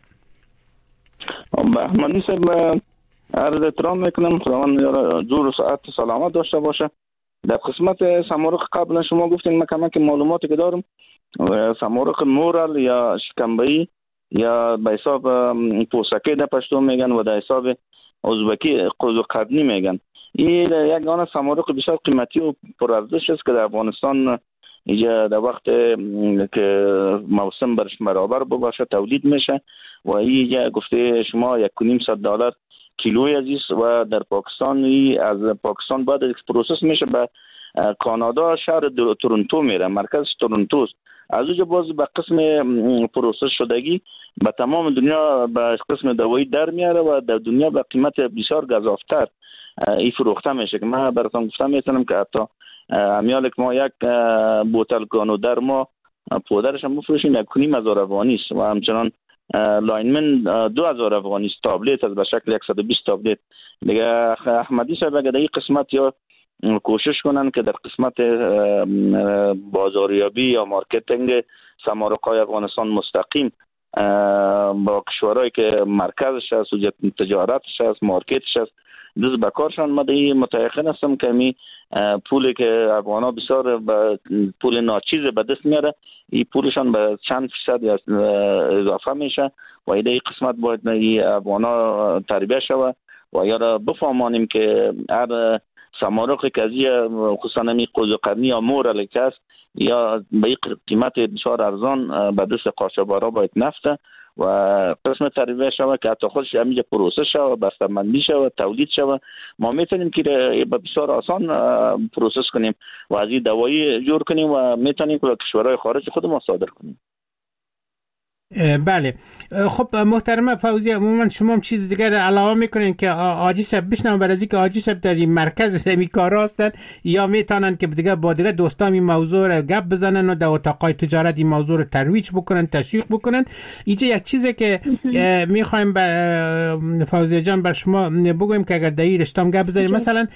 احمدی صاحب عرض احترام میکنم، خداوند جور و ساعت سلامت داشته باشه. در قسمت سمارق قبلا شما گفتین، من کمک معلوماتی که دارم سمارق مورل یا شکمبه‌ای یا به حساب پوسکی در پشتو میگن و در حساب ازبکی قوز قدنی میگن. این یک دانه سمارق بسیار قیمتی و پرارزش است که در افغانستان اینجا در وقت که موسم برش برابر باشه تولید میشه و اینجا گفته شما $1.5 کیلوی عزیز و در پاکستان از پاکستان بعد پروسس میشه به کانادا، شهر تورنتو میره، مرکز تورنتو. از اونجا باز به قسم پروسس شدگی به تمام دنیا به قسم دوایی در میاره و در دنیا به قیمت بسیار گزافتر ای فروخته میشه که من براتون گفتم میتونم که حتی امیال که ما یک بوتل گانودر ما پودرش هم بفروشیم $1.5 افغانی است و همچنان لاینمن $2,000 افغانی است، تابلت از به شکل 120 تابلت دیگه. احمدی صاحب اگر در این قسمت یا کوشش کنن که در قسمت بازاریابی یا مارکتینگ سمارق‌های افغانستان مستقیم با کشورهایی که مرکزش هست و تجارتش هست مارکتش هست دست بکارشان، من متأکد هستم که می پولی که افغانا بسیار پول ناچیز به دست میاره، این پولشان به چند فیصد اضافه میشه و این قسمت باید افغانا تربیه شوه و یا را بفهمانیم که هر سمارق که خصوصا نمی قوزقرنی یا مورل که است یا به این قیمت بسیار ارزان به دست قاچاقبرا باید نفته و قسم تربیه شوه که حتی خودش همینجا پروسس شوه، بسته‌بندی شوه، تولید شوه. ما میتونیم که بسیار آسان پروسس کنیم و از این دوایی جور کنیم و میتونیم که کشورهای خارج خود ما صادر کنیم. بله. خب محترم فوزی، عموما شما هم چیز دیگر علاوه میکنین که آجی صاحب بشنم برای اینکه آجی صاحب در این مرکز همی کار هستن یا میتونن که دیگه با دیگه دوستان این موضوع رو گپ بزنن و در اتاقای تجارت این موضوع رو ترویج بکنن، تشویق بکنن. اینجا یک چیزی که میخوایم فوزی جان بر شما بگویم که اگر در این رشته هم گپ بزنیم، مثلا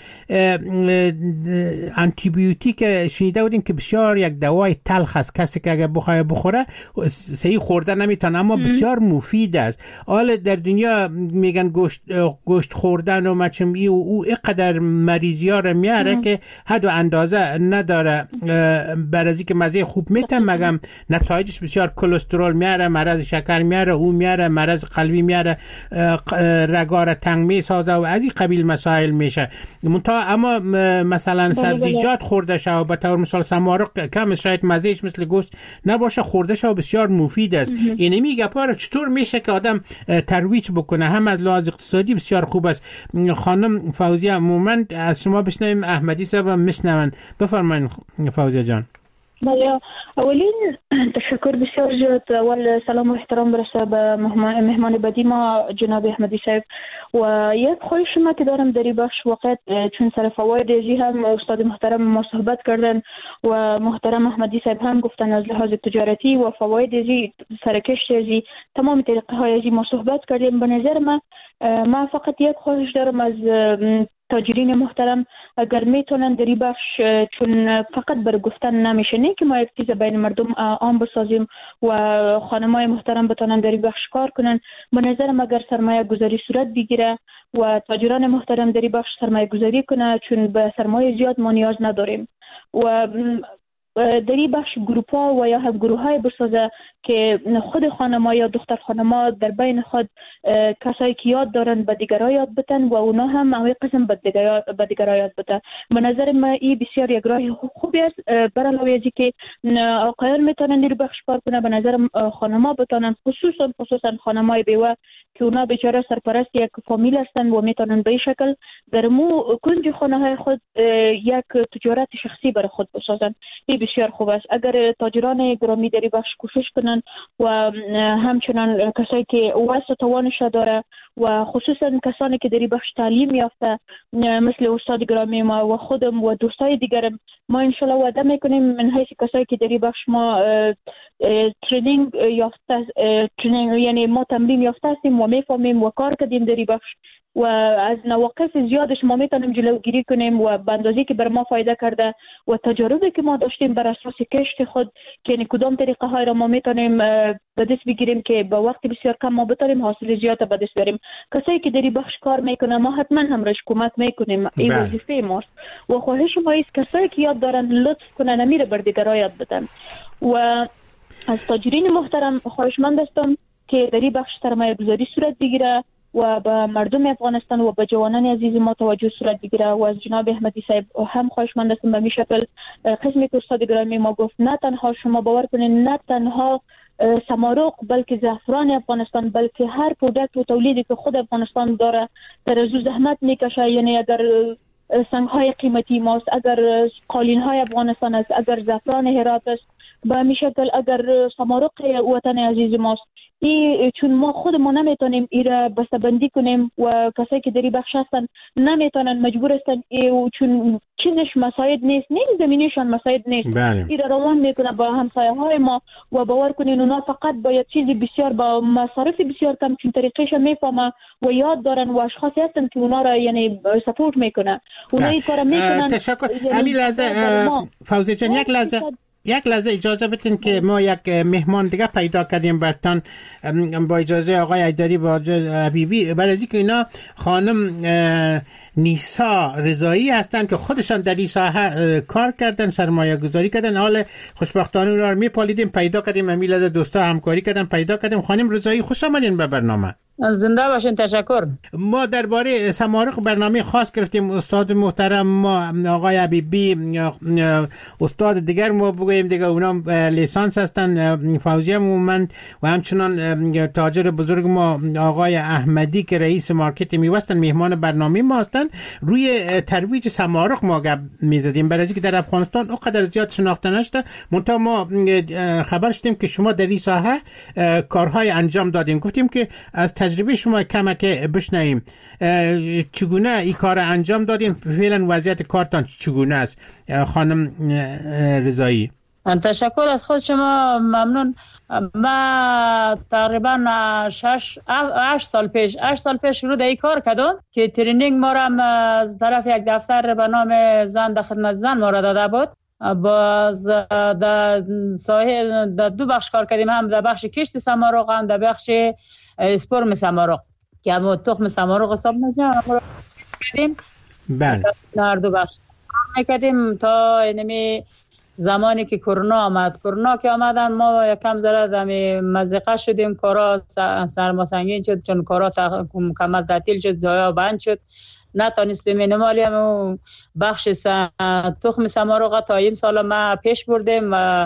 آنتی بیوتیک شنیده بودیم که بسیار یک دوای تلخ است، کسی که اگر بخواد بخوره صحیح خوردن نمیتونه اما بسیار مفید است. حالا در دنیا میگن گوشت خوردن و مچمی او اینقدر مریضی ها رو میاره که حد و اندازه نداره. برای اینکه مزه خوب میتم مگم نتایجش بسیار کلسترول میاره، مرض شکر میاره، او میاره، مرض قلبی میاره، رگار تنگ میسازه و از این قبیل مسائل میشه. اما مثلا سبزیجات خورده شو به طور مثال سمارق کم شاید مزهش مثل گوشت نباشه، خورده شو بسیار مفید است. این میگه پاره چطور میشه که آدم ترویج بکنه، هم از لحاظ اقتصادی بسیار خوب است. خانم فوزیه عموما از شما بشنویم، احمدی صاحب میشنون. بفرمایید فوزیه جان. بله، اولین تشکر بسیار زیاد. اول سلام و احترام برسه به مهمان بعدی ما جناب احمدی صاحب و یک خواهش ما که دارم در این بخش وقت چون سر فواید ازی هم استاد محترم ما صحبت کردن و محترم احمدی صاحب هم گفتن از لحاظ تجارتی و فواید ازی سرکشت ازی تمام طریقه های ازی ما صحبت کردیم. به نظر ما فقط یک خواهش دارم از تاجرین محترم اگر میتونن در این بخش، چون فقط بر گفتن نمیشه، نه که ما یک چیز بین مردم عام بسازیم و خانمای محترم بتونن در این بخش کار کنن. به نظرم اگر سرمایه گذاری صورت بگیره و تاجران محترم در این بخش سرمایه گذاری کنه، چون به سرمایه زیاد ما نیاز نداریم و در این بخش گروپ ها و یا هم گروه های بسازه که خود خانما یا دختر خانما در بین خود کسایی که یاد دارن به دیگرها یاد بتن و اونا هم همه قسم به دیگرها یاد بتن. به نظر من این بسیار یک راه خوبی است. بر علاوه از که آقایان میتونن در بخش کار کنه، به نظر خانما بتونن خصوصا خانمای بیوه که اونا بیچاره سرپرست یک فامیل هستند و میتونن به این شکل در مو کنج خانه های خود یک تجارت شخصی برای خود بسازن. این بسیار خوب است. اگر تاجران گرامی در بخش کوشش کنن و همچنان کسایی که وسع توانش داره و خصوصا کسانی که در بخش تعلیم یافته مثل استاد گرامی ما و خودم و دوستای دیگرم، ما ان شاء الله وعده میکنیم من حیث کسایی که در بخش ما ترینینگ یافته، یعنی ما تمرین یافته هستیم و میفهمیم و کار کردیم در بخش و از نواقص زیادش ما میتونیم جلوگیری کنیم و به اندازه‌ای که بر ما فایده کرده و تجاربی که ما داشتیم بر اساس کشت خود که یعنی کدام طریقه های را ما میتونیم به دست بگیریم که با وقت بسیار کم ما بتونیم حاصل زیاد به دست بیاریم. کسایی که در بخش کار میکنه ما حتما هم راش کمک میکنیم، این وظیفه ماست و خواهش ما است کسایی که یاد دارن لطف کنن امیر بر دیگران یاد بدن. و از تاجرین محترم خواهشمند هستم که در این بخش سرمایه گذاری صورت بگیره و به مردم افغانستان و به جوانان عزیز ما توجه صورت بگیره و از جناب احمدی صاحب هم خواهشمند هستم به می شکل قسمی که استاد گرامی ما گفت نه تنها شما باور کنین نه تنها سمارق بلکه زعفران افغانستان بلکه هر پروداکت و تولیدی که خود افغانستان داره در از زحمت میکشه. یعنی اگر سنگ های قیمتی ماست، اگر قالین های افغانستان است، اگر زعفران هرات است، به می شکل اگر سمارق وطن عزیز ماست، چون ما خودمون نمیتونیم ایرا بسته‌بندی کنیم و کسایی که دری بخش هستن نمیتونن، مجبور هستن چون چیزش مساعد نیست، زمینیشان مساعد نیست، ایرا روان میکنه با همسایه های ما و باور کنین اونا فقط باید چیزی بسیار با مصارف بسیار کم چون طریقش میفهمه و یاد دارن و اشخاصی هستن که اونا را یعنی سپورت میکنه، اونا این کارا میکنن. تشکر. همین لحظه فوزی جان یک لحظه اجازه بدین که ما یک مهمان دیگه پیدا کردیم برتان با اجازه آقای ایدری با حبیبی، برای اینکه اینا خانم نیسا رضایی هستن که خودشان در این ساحه کار کردن، سرمایه گذاری کردن، حال خوشبختانه اونا رو میپالیدیم پیدا کردیم، همین لحظه دوستا همکاری کردن پیدا کردیم. خانم رضایی خوش آمدین به برنامه. زنده باشین. تشکر. ما درباره سمارق برنامه خاص گرفتیم. استاد محترم ما آقای حبیبی، استاد دیگر ما بگوییم دیگه اونا لیسانس هستن، فوزیه مومند و همچنان تاجر بزرگ ما آقای احمدی که رئیس مارکت میوستن مهمان برنامه ما هستن. روی ترویج سمارق ما گپ میزدیم برای اینکه در افغانستان اونقدر زیاد شناخته نشده، منتها ما خبر شدیم که شما در این ساحه کارهای انجام دادین. گفتیم که از تجربه شما کمک بشنویم چگونه این کار انجام دادین، فعلا وضعیت کارتان چگونه است خانم رضایی؟ تشکر از خود شما، ممنون. ما تقریبا 8 سال پیش شروع در این کار کردم که ترینینگ ما را از طرف یک دفتر به نام زن در خدمت زن ما را داده بود. باز در ساحه در دو بخش کار کردیم، هم در بخش کشت سمارق هم در بخش اسپرم سمارق که همون تخم سمارق حساب میشه کردیم. بله در دو بخش میکردیم تا اینمی زمانی که کرونا که آمدن ما یکم ذره مزقه شدیم، کارا سرما سنگین شد چون کارا مکمل تعطیل شد، جایا بند شد، نتونستیم نمالی هم بخش تخم سمارق تا این سال ما پیش بردیم و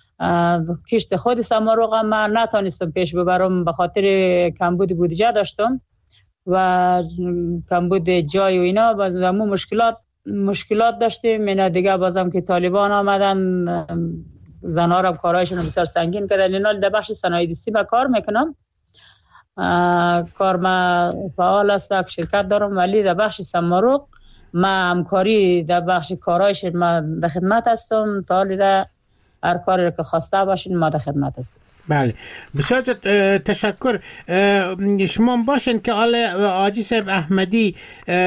کشت خود سمارق ما نتونستم پیش ببرم به خاطر کمبود بودجه داشتم و کمبود جای و اینا. باز همون مشکلات داشتیم. اینا دیگه بازم که طالبان آمدن زنها را کارایشون بسیار سنگین کردن. اینا در بخش صنایع دستی با کار میکنم، کار ما فعال است، شرکت دارم، ولی در بخش سمارق ما همکاری در بخش کارایش ما در خدمت هستم. تا حالی هر کاری که خواسته باشین ما در خدمت هستیم. بله بسیار تشکر. شما باشین که آجی صاحب احمدی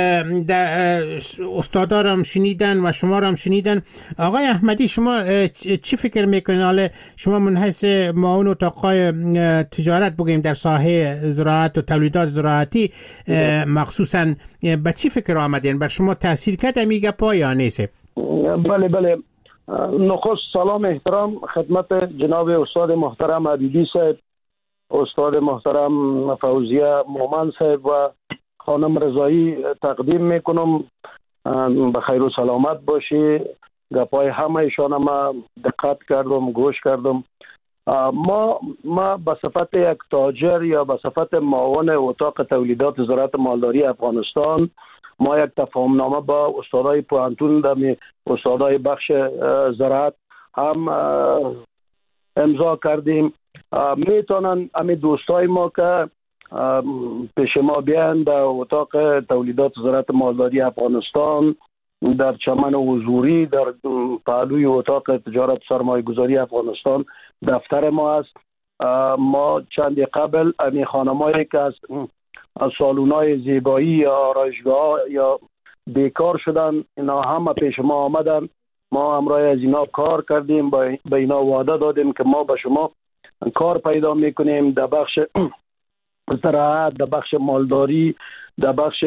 استادارم شنیدن و شما را هم شنیدن. آقای احمدی شما چی فکر میکنین؟ شما من حیث معاون اتاقای تجارت بگیم در ساحه زراعت و تولیدات زراعتی مخصوصا به چی فکر آمدین؟ بر شما تاثیر کرده میگه پا یا نیست؟ بله نخست سلام احترام خدمت جناب استاد محترم حبیبی صاحب، استاد محترم فوزیه مومند صاحب و خانم رضایی تقدیم میکنم. بخیر و سلامت باشی. گپای همه ایشان ما دقت کردم، گوش کردم. ما به صفت یک تاجر یا به صفت معاون اتاق تولیدات وزارت مالداری افغانستان ما یک تفاهمنامه با استادای پوهنتون استادای بخش زراعت هم امضا کردیم. میتونن همین دوستای ما که پیش ما بیان در اتاق تولیدات وزارت مالداری افغانستان در چمن حضوری در پهلوی اتاق تجارت سرمایه گذاری افغانستان دفتر ما است. ما چند قبل همین خانمایی که از سالونای زیبایی یا آرایشگاه یا بیکار شدن اینا همه پیش ما آمدن. ما همراه از اینا کار کردیم، به اینا وعده دادیم که ما به شما کار پیدا میکنیم در بخش زراعت، در بخش مالداری، در بخش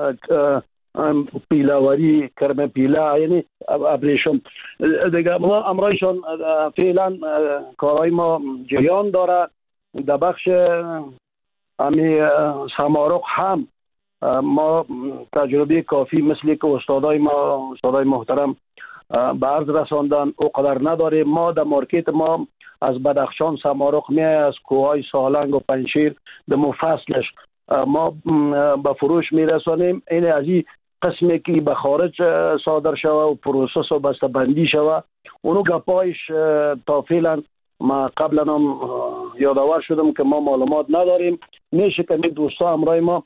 پیلاوری، کرم پیلا، یعنی ابریشم دیگه. ما امرایشان فعلا کارهای ما جریان داره. در بخش امی سمارق هم ما تجربه کافی مثل که استادای ما استادای محترم به عرض رساندن او قدر نداریم. ما در مارکت ما از بدخشان سمارق میای، از کوههای سالنگ و پنشیر در مفصلش ما به فروش میرسانیم. این از این قسمی که به خارج صادر شوه و پروسس و بسته بندی شوه اونو گپایش تا فعلا ما قبلا هم یادآور شدم که ما معلومات نداریم. میشه که می دوستا همراه ما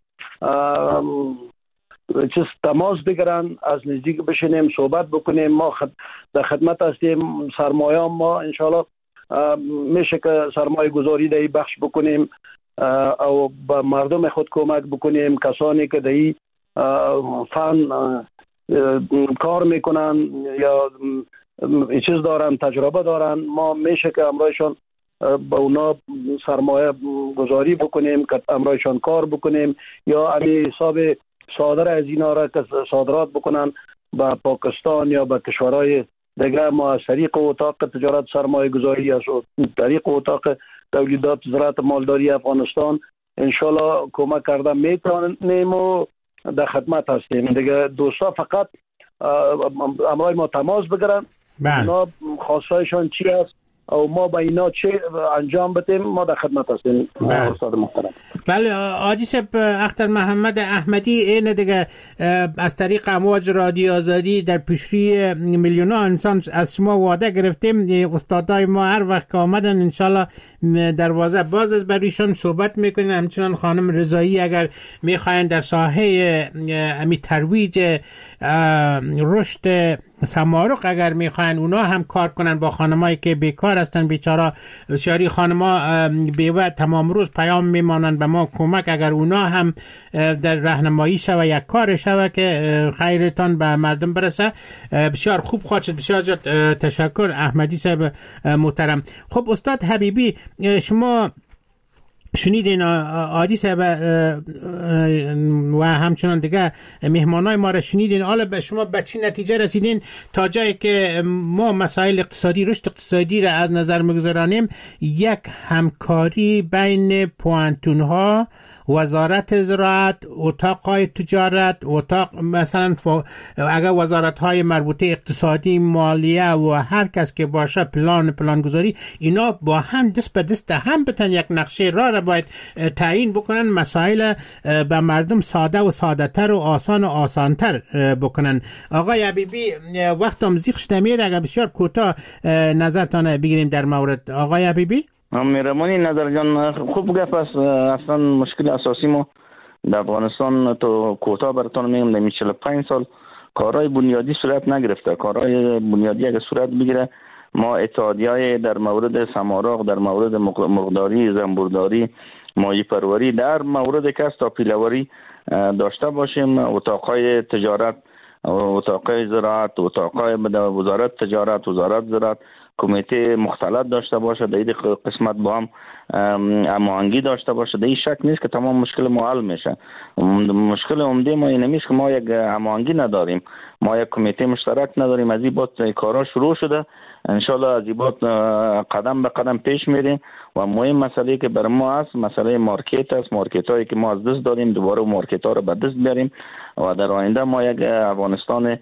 چیز تماس بگیرن، از نزدیک بشینیم صحبت بکنیم. ما در خدمت هستیم. سرمایه ما انشالله میشه که سرمایه گذاری در بخش بکنیم او به مردم خود کمک بکنیم. کسانی که در فن کار میکنن یا چیز دارن، تجربه دارن، ما میشه که امرایشان با اونا سرمایه گذاری بکنیم که امرایشان کار بکنیم یا علی حساب صادر از اینا را که صادرات بکنن به پاکستان یا به کشورهای دیگه. ما از طریق اتاق تجارت سرمایه گذاری از طریق اتاق تولیدات زراعت مالداری افغانستان انشالله کمک کرده میتونیم و در خدمت هستیم. دیگه دوستا فقط امرای ما تماس بگیرن، اونا خواستایشان چی است او ما با اینا چه انجام بدیم. ما در خدمت هستیم استاد محترم. بله حاجی صاحب اختر محمد احمدی این دیگه از طریق امواج رادیو آزادی در پیشروی میلیون ها انسان از شما وعده گرفتیم. استادای ما هر وقت که آمدن انشالله دروازه باز است برایشان صحبت میکنیم. همچنان خانم رضایی اگر میخواین در ساحه امی ترویج رشد سمارق اگر میخواین اونا هم کار کنن با خانمایی که بیکار هستن، بیچاره بسیاری خانما بیوه تمام روز پیام میمانن به ما کمک، اگر اونا هم در راهنمایی شوه یک کار شوه که خیرتان به مردم برسه بسیار خوب خواهد شد. بسیار تشکر احمدی صاحب محترم. خب استاد حبیبی شما شنیدین عادی صاحب و همچنان دیگه مهمانای ما را شنیدین. حالا شما به چی نتیجه رسیدین تا جایی که ما مسائل اقتصادی، رشد اقتصادی را از نظر میگذارانیم؟ یک همکاری بین پوهنتون ها، وزارت زراعت، اتاقهای تجارت، اتاق مثلا اگر وزارت های مربوطه اقتصادی، مالیه و هر کس که باشه پلانگذاری، اینا با هم دست به دست هم بتن یک نقشه را باید تعیین بکنن، مسائل به مردم ساده و ساده تر و آسان و آسانتر بکنن. آقای حبیبی وقتم زیغ شده میره، اگر بسیار کوتاه نظرتان بگیریم در مورد. آقای حبیبی مهربانی نظر جان خوب گپ است. اصلا مشکل اساسی ما در افغانستان تو کوتاه براتون میگم در 45 سال کارهای بنیادی صورت نگرفته. کارهای بنیادی اگه صورت بگیره ما اتحادیه‌های در مورد سمارق، در مورد مرغداری، زنبورداری، ماهی پروری، در مورد کسب تا پیله‌وری داشته باشیم. اتاقهای تجارت، اتاقهای زراعت، اتاقهای وزارت تجارت، وزارت زراعت، کمیته مختلط داشته باشه، در این قسمت با هم هماهنگی داشته باشه، در این شک نیست که تمام مشکل ما حل میشه. مشکل عمده ما این است که ما یک هماهنگی نداریم، ما یک کمیته مشترک نداریم. از این بعد کارا شروع شده، انشالله از این بعد قدم به قدم پیش میریم و مهم مسئله که بر ما هست مسئله مارکت است. مارکت هایی که ما از دست دادیم دوباره مارکت ها رو به دست بیاریم و در آینده ما یک افغانستان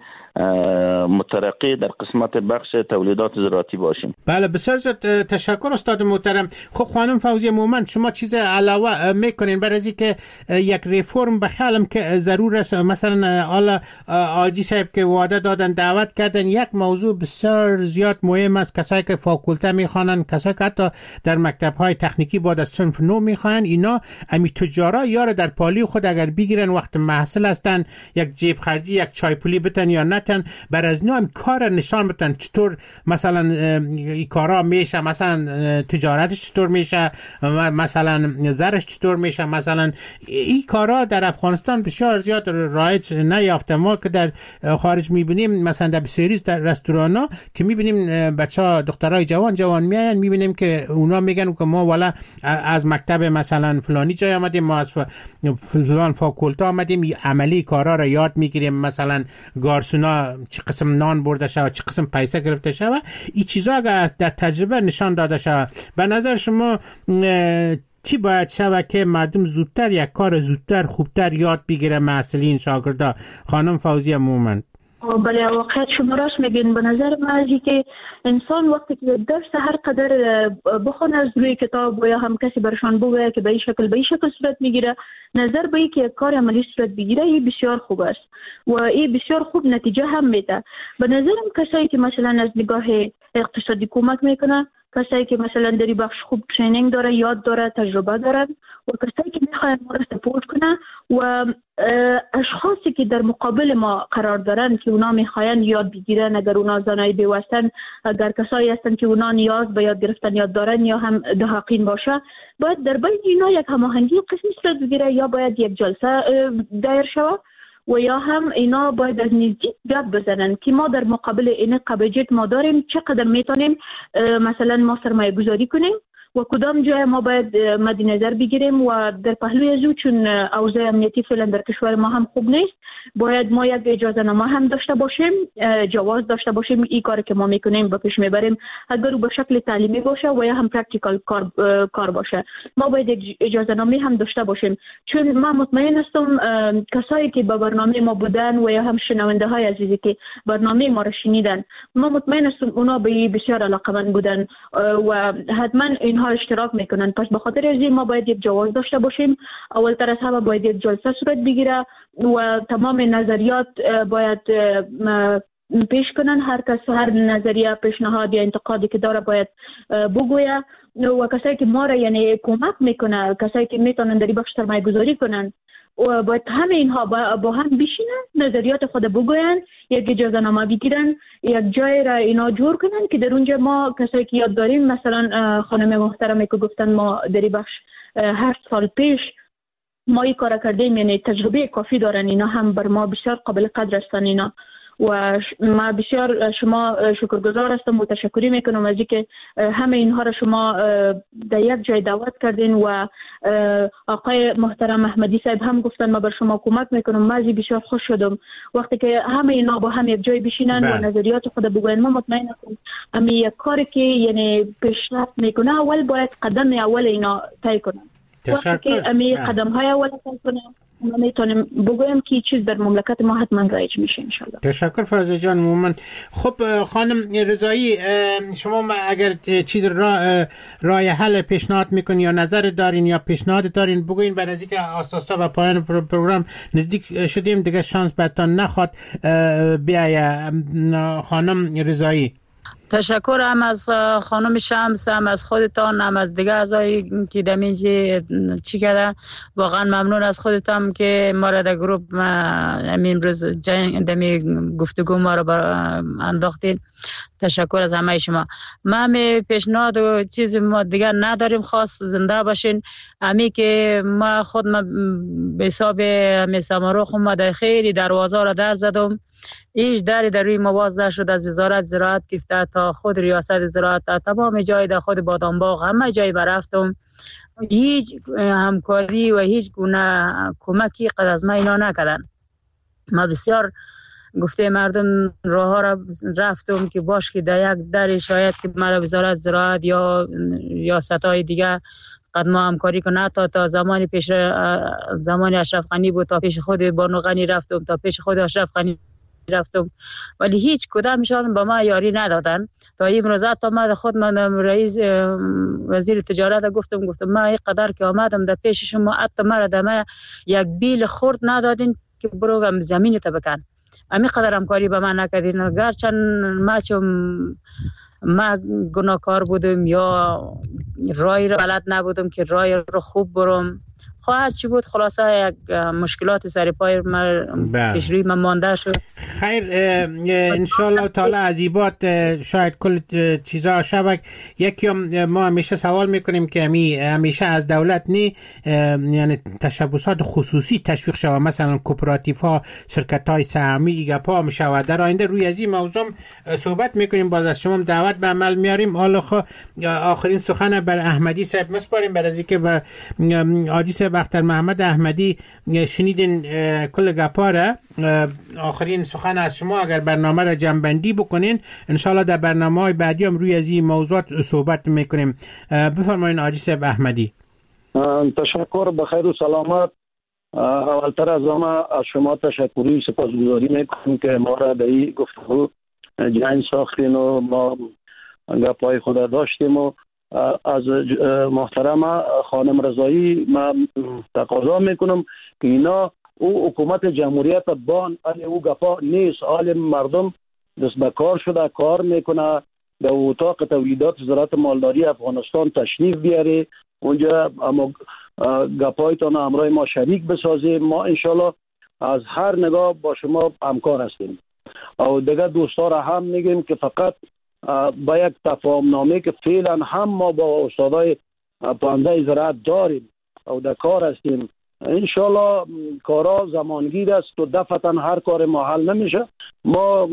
مترقی در قسمت بخش تولیدات زراعتی باشیم. بله، بسیار زیاد تشکر استاد محترم. خب خانم فوزیه مومند، شما چیز علاوه میکنین برای از اینکه یک ریفرم به خیالم که ضرور است؟ مثلا حالا آجی صاحب که وعده دادن دعوت کردن، یک موضوع بسیار زیاد مهم است. کسایی که فاکولته میخوانن، کسایی که حتی در مکتب‌های تکنیکی بعد از صنف 9 میخوان، اینا امی تجارا یار در پالی خود اگر بگیرن وقت محصل هستن، یک جیب خرجی، یک چای پولی بتن یا نتن، بر از اینا هم کار نشان بدن چطور مثلا این کارا میشه، مثلا تجارتش چطور میشه، مثلا زرش چطور میشه. مثلا این کارا در افغانستان بسیار زیاد رایج نیافته. ما که در خارج میبینیم مثلا در بسیاری در رستورانا که میبینیم بچه‌ها دخترای جوان میاین، میبینیم که اونا میگن که ما والا از مکتب مثلا فلانی جای آمدیم، ما از فلان فاکولته آمدیم، عملی کارا را یاد میگیریم، مثلا گارسونا چه قسم نان برده شود، چه قسم پیسه گرفته شود. این چیزا اگر در تجربه نشان داده شود، به نظر شما چی باید شود که مردم زودتر یک کار زودتر خوبتر یاد بگیره محصلین شاگردا؟ خانم فوزیه مومند. بله، واقعیت شما راست میگین. به نظر من ازی که انسان وقتی که درس هر قدر بخونه از روی کتاب و یا هم کسی برشان بگه که به این شکل صورت میگیره، نظر به این که کار عملی صورت بگیره، این بسیار خوب است و این بسیار خوب نتیجه هم میده. به نظرم کسایی که مثلا از نگاه اقتصادی کمک میکنه، کسایی که مثلا در بخش خوب ترینینگ داره، یاد داره، تجربه داره و کسایی که میخواین ما را سپورت کنه و اشخاصی که در مقابل ما قرار دارن که اونا میخواین یاد بگیرن، اگر اونا زنای بیوستن، اگر کسایی هستن که اونا نیاز به یاد گرفتن یاد دارن یا هم دهاقین باشه، باید در بین اینا یک هماهنگی قسمی صورت بگیره، یا باید یک جلسه دایر شود و یا هم اینا باید از نزدیک گپ بزنن که ما در مقابل این قباجت ما داریم، چقدر میتونیم مثلا ما سرمایه گذاری کنیم و کدام جای ما باید مد نظر بگیریم و در پهلوی ازو، چون اوضاع امنیتی فعلا در کشور ما هم خوب نیست، باید ما یک اجازه نامه هم داشته باشیم، جواز داشته باشیم این کاری که ما میکنیم با پیش میبریم، اگر به شکل تعلیمی باشه و یا هم پرکتیکال کار باشه، ما باید یک اجازه نامه هم داشته باشیم. چون من مطمئن هستم کسایی که با برنامه ما بودن و یا هم شنونده های عزیزی که برنامه ما را شنیدن، ما مطمئن هستم اونا به بسیار علاقه‌مند بودن و حتما اینها اشتراک میکنن. پس به خاطر از این ما باید یک جواز داشته باشیم. اولتر از همه باید یک جلسه صورت بگیره و تمام نظریات باید پیش کنن. هر کس هر نظریه، پیشنهاد یا انتقادی که داره باید بگویه و کسایی که ما را یعنی کمک میکنه، کسایی که میتونن در بخش سرمایه گذاری کنن و باید همه اینها با هم بشینن، نظریات خود بگوین، یک اجازه نامه بگیرن، یک جای را اینا جور کنن که در اونجا ما کسایی که یاد داریم، مثلا خانم محترمی که گفتن ما در این بخش 8 سال پیش ما این کار کردیم، یعنی تجربه کافی دارن، اینا هم بر ما بسیار قابل قدر هستن اینا و ما بسیار شما شکرگزار هستم و تشکری میکنم از اینکه همه اینها را شما در یک جای دعوت کردین و آقای محترم احمدی صاحب هم گفتن ما بر شما کمک میکنم. من بسیار خوش شدم وقتی که همه اینا با هم یک جای بشینن و نظریات خود بگوین. ما مطمئن هستم امی یک کاری که یعنی پیشرفت میکنه اول باید قدم اول اینا طی کنن. وقتی که امی قدم های اول طی کنن ما میتونیم بگویم که چیز در مملکت ما حتما رایج میشه انشالله. تشکر فوزیه جان مومند. خب خانم رضایی، شما اگر چیز راه حل پیشنهاد میکنین یا نظر دارین یا پیشنهاد دارین بگوین، برای از اینکه آساسا به پایان پروگرام نزدیک شدیم دیگه شانس بهتون نخواد. بیاید خانم رضایی. تشکر هم از خانم شمس، هم از خودتان، هم از دیگه اعضایی که دمینجی چی کردن. واقعا ممنون از خودتان که ما را در گروپ امروز دمی گفتگو ما را انداختین. تشکر از همه شما. ما همه پیشنهاد و چیز ما دیگر نداریم، خاص زنده باشین. همی که ما خود به حساب همی سماروخ ما در خیلی دروازه را در زدم، هیچ دری در روی ما باز نشد. از وزارت زراعت گرفته تا خود ریاست زراعت، تا تمام جای در خود بادامباغ، همه جای برفتم، هیچ همکاری و هیچ گونه کمکی قد از ما اینا نکردن. ما بسیار گفته مردم راه ها را رفتم که باش که در یک در شاید که مرا وزارت زراعت یا ریاست‌های دیگه قد ما همکاری کنه. تا زمانی پیش زمان اشرف غنی بود، تا پیش خود بانو غنی رفتم، تا پیش خود اشرف غنی رفتم، ولی هیچ کدامشان به ما یاری ندادن. تا این روزا تا من خود رئیس وزیر تجارت گفتم ما این قدر که آمدم در پیش شما حتی مرا دم یک بیل خورد ندادین که برو زمین تا بکن. امی قدر همکاری به من نکردین. گرچه ما گناهکار بودم یا رای را بلد نبودم که رای رو خوب برم، خواهد چی بود، خلاصه یک مشکلات سر پای پیشروی من مانده شد. خیر، انشالله تعالی عزیبات شاید کل چیزا شوک. یکی ما همیشه سوال میکنیم که همیشه از دولت نی یعنی تشبسات خصوصی تشویق شود، مثلا کوپراتیف ها، شرکت های سهامی ایگاپا میشود. در آینده روی از این موضوع صحبت میکنیم، باز از شما دعوت به عمل میاریم. حالا آخرین سخن بر احمدی صاحب مسپاریم، بر از اینکه به حاجی صاحب اختر محمد احمدی شنیدین کل گپاره. آخرین سخن از شما اگر برنامه را جمع‌بندی بکنین، انشالله در برنامه‌های بعدی هم روی از این موضوعات صحبت میکنیم. بفرمایید حاجی صاحب احمدی. تشکر، بخیر و سلامت. اولتر از همه از شما تشکری سپاسگزاری میکنم که ما را به این گفتگو جنگ ساختین و ما گپای خود داشتیم و از محترم خانم رضایی من تقاضا میکنم که اینا او حکومت جمهوریت بان او گپا نیست. حال مردم دست به کار شده، کار میکنه، در اتاق تولیدات وزارت مالداری افغانستان تشریف بیاره، اونجا اما گپایتان همراه ما شریک بسازیم. ما انشالله از هر نگاه با شما همکار هستیم. و دیگه دوستا را هم میگیم که فقط با یک تفاهم نامه که فعلا هم ما با استادای پانزه زراعت داریم و در کار هستیم. انشالله کارا زمانگیر است و دفعتا هر کار ما حل نمیشه. ما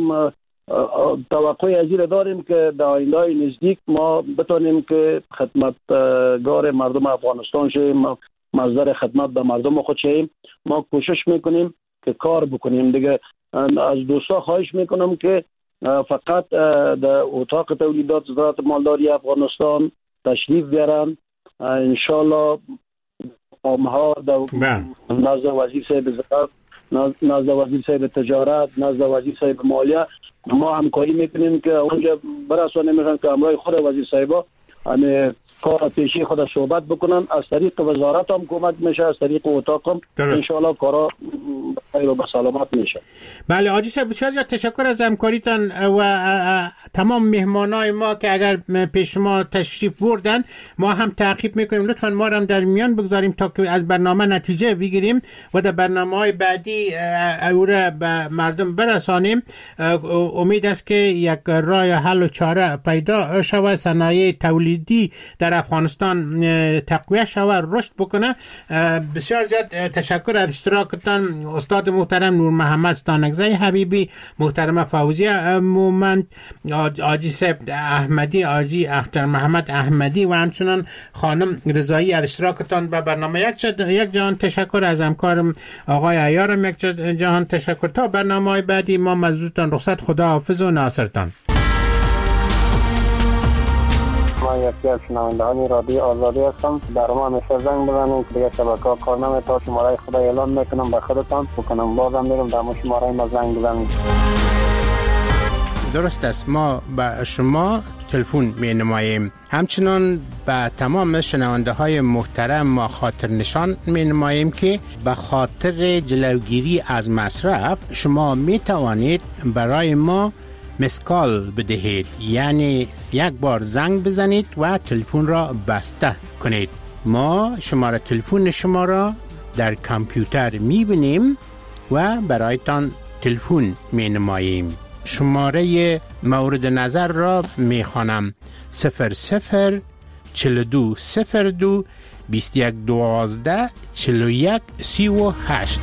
توقع از این داریم که در آینده نزدیک ما بتونیم که خدمتگار مردم افغانستان شیم، مصدر خدمت به مردم خود شیم. ما کوشش میکنیم که کار بکنیم. دیگه از دوستا خواهش میکنم که فقط در اتاق تولیدات وزارت مالداری افغانستان تشریف بیارن. انشالله ها نزد وزیر صاحب زراعت، نزد وزیر صاحب تجارت، نزد وزیر صاحب مالیه ما همکاری میکنیم که اونجا برسانه میشن که همراه خود وزیر صاحبا همه کار پیشی خود صحبت بکنن. از طریق وزارت هم کمک میشه، از طریق اتاق هم انشالله کارا خیر و به سلامت میشه. بله حاجی صاحب، بسیار زیاد تشکر از همکاریتان و تمام مهمانای ما که اگر پیش ما تشریف بردن ما هم تعقیب میکنیم. لطفا ما هم در میان بگذاریم تا که از برنامه نتیجه بگیریم و در برنامه‌های بعدی او را به مردم برسانیم. امید است که یک راه حل و چاره پیدا شود، صنایع تولیدی در افغانستان تقویت شود، رشد بکنه. بسیار زیاد تشکر از اشتراکتان استاد محترم نور محمد ستانکزی حبیبی، محترم فوزیه مومند، حاجی صاحب احمدی، حاجی اختر محمد احمدی و همچنان خانم رضایی از اشتراکتان به برنامه. یک جهان تشکر از همکارم آقای عیارم، یک جهان تشکر. تا برنامه‌های بعدی ما مزودتان رخصت، خدا حافظ و ناصرتان. من یکی از شنوندگان رادیو آزادی هستم. در ما همیشه زنگ بزنید دیگه شبکه‌ها کار نمی‌کنه. شماره خدا اعلام میکنم به خودتان بکنم، بازم میرم در شماره ما زنگ بزنید. درست است، ما به شما تلفن می نماییم. همچنان به تمام شنونده های محترم ما خاطر نشان می نماییم که به خاطر جلوگیری از مصرف شما می توانید برای ما مسکال بدهید، یعنی یک بار زنگ بزنید و تلفن را بسته کنید. ما شماره تلفن شما را در کامپیوتر می بینیم و برایتان تلفن می نماییم. شماره مورد نظر را می خوانم: 00 42 02 21 12 41 38.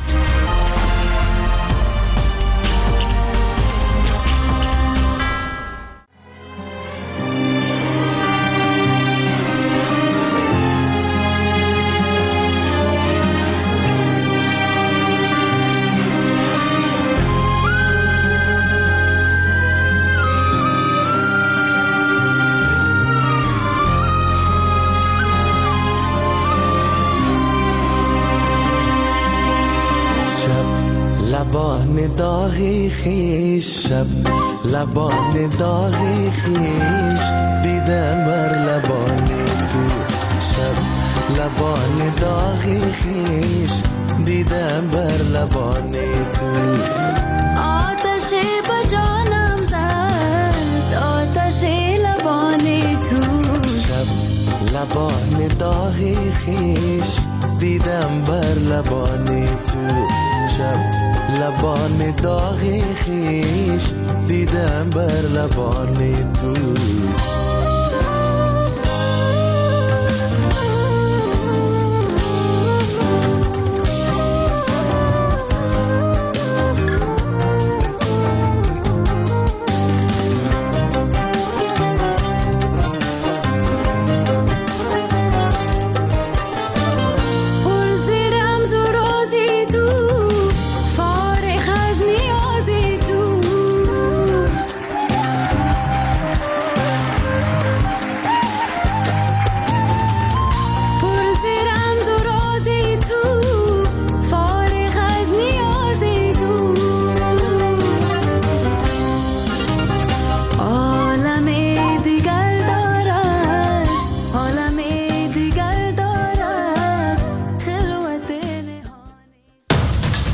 لبان داغی خیش، شب لبان داغی خیش دیدم بر لبان تو، شب لبان داغی خیش دیدم بر لبان تو. آتش به جانم زد آتش لبان تو، شب لبان داغی خیش دیدم بر لبان تو، شب لبان داغی خیش دیدم بر لبان تو.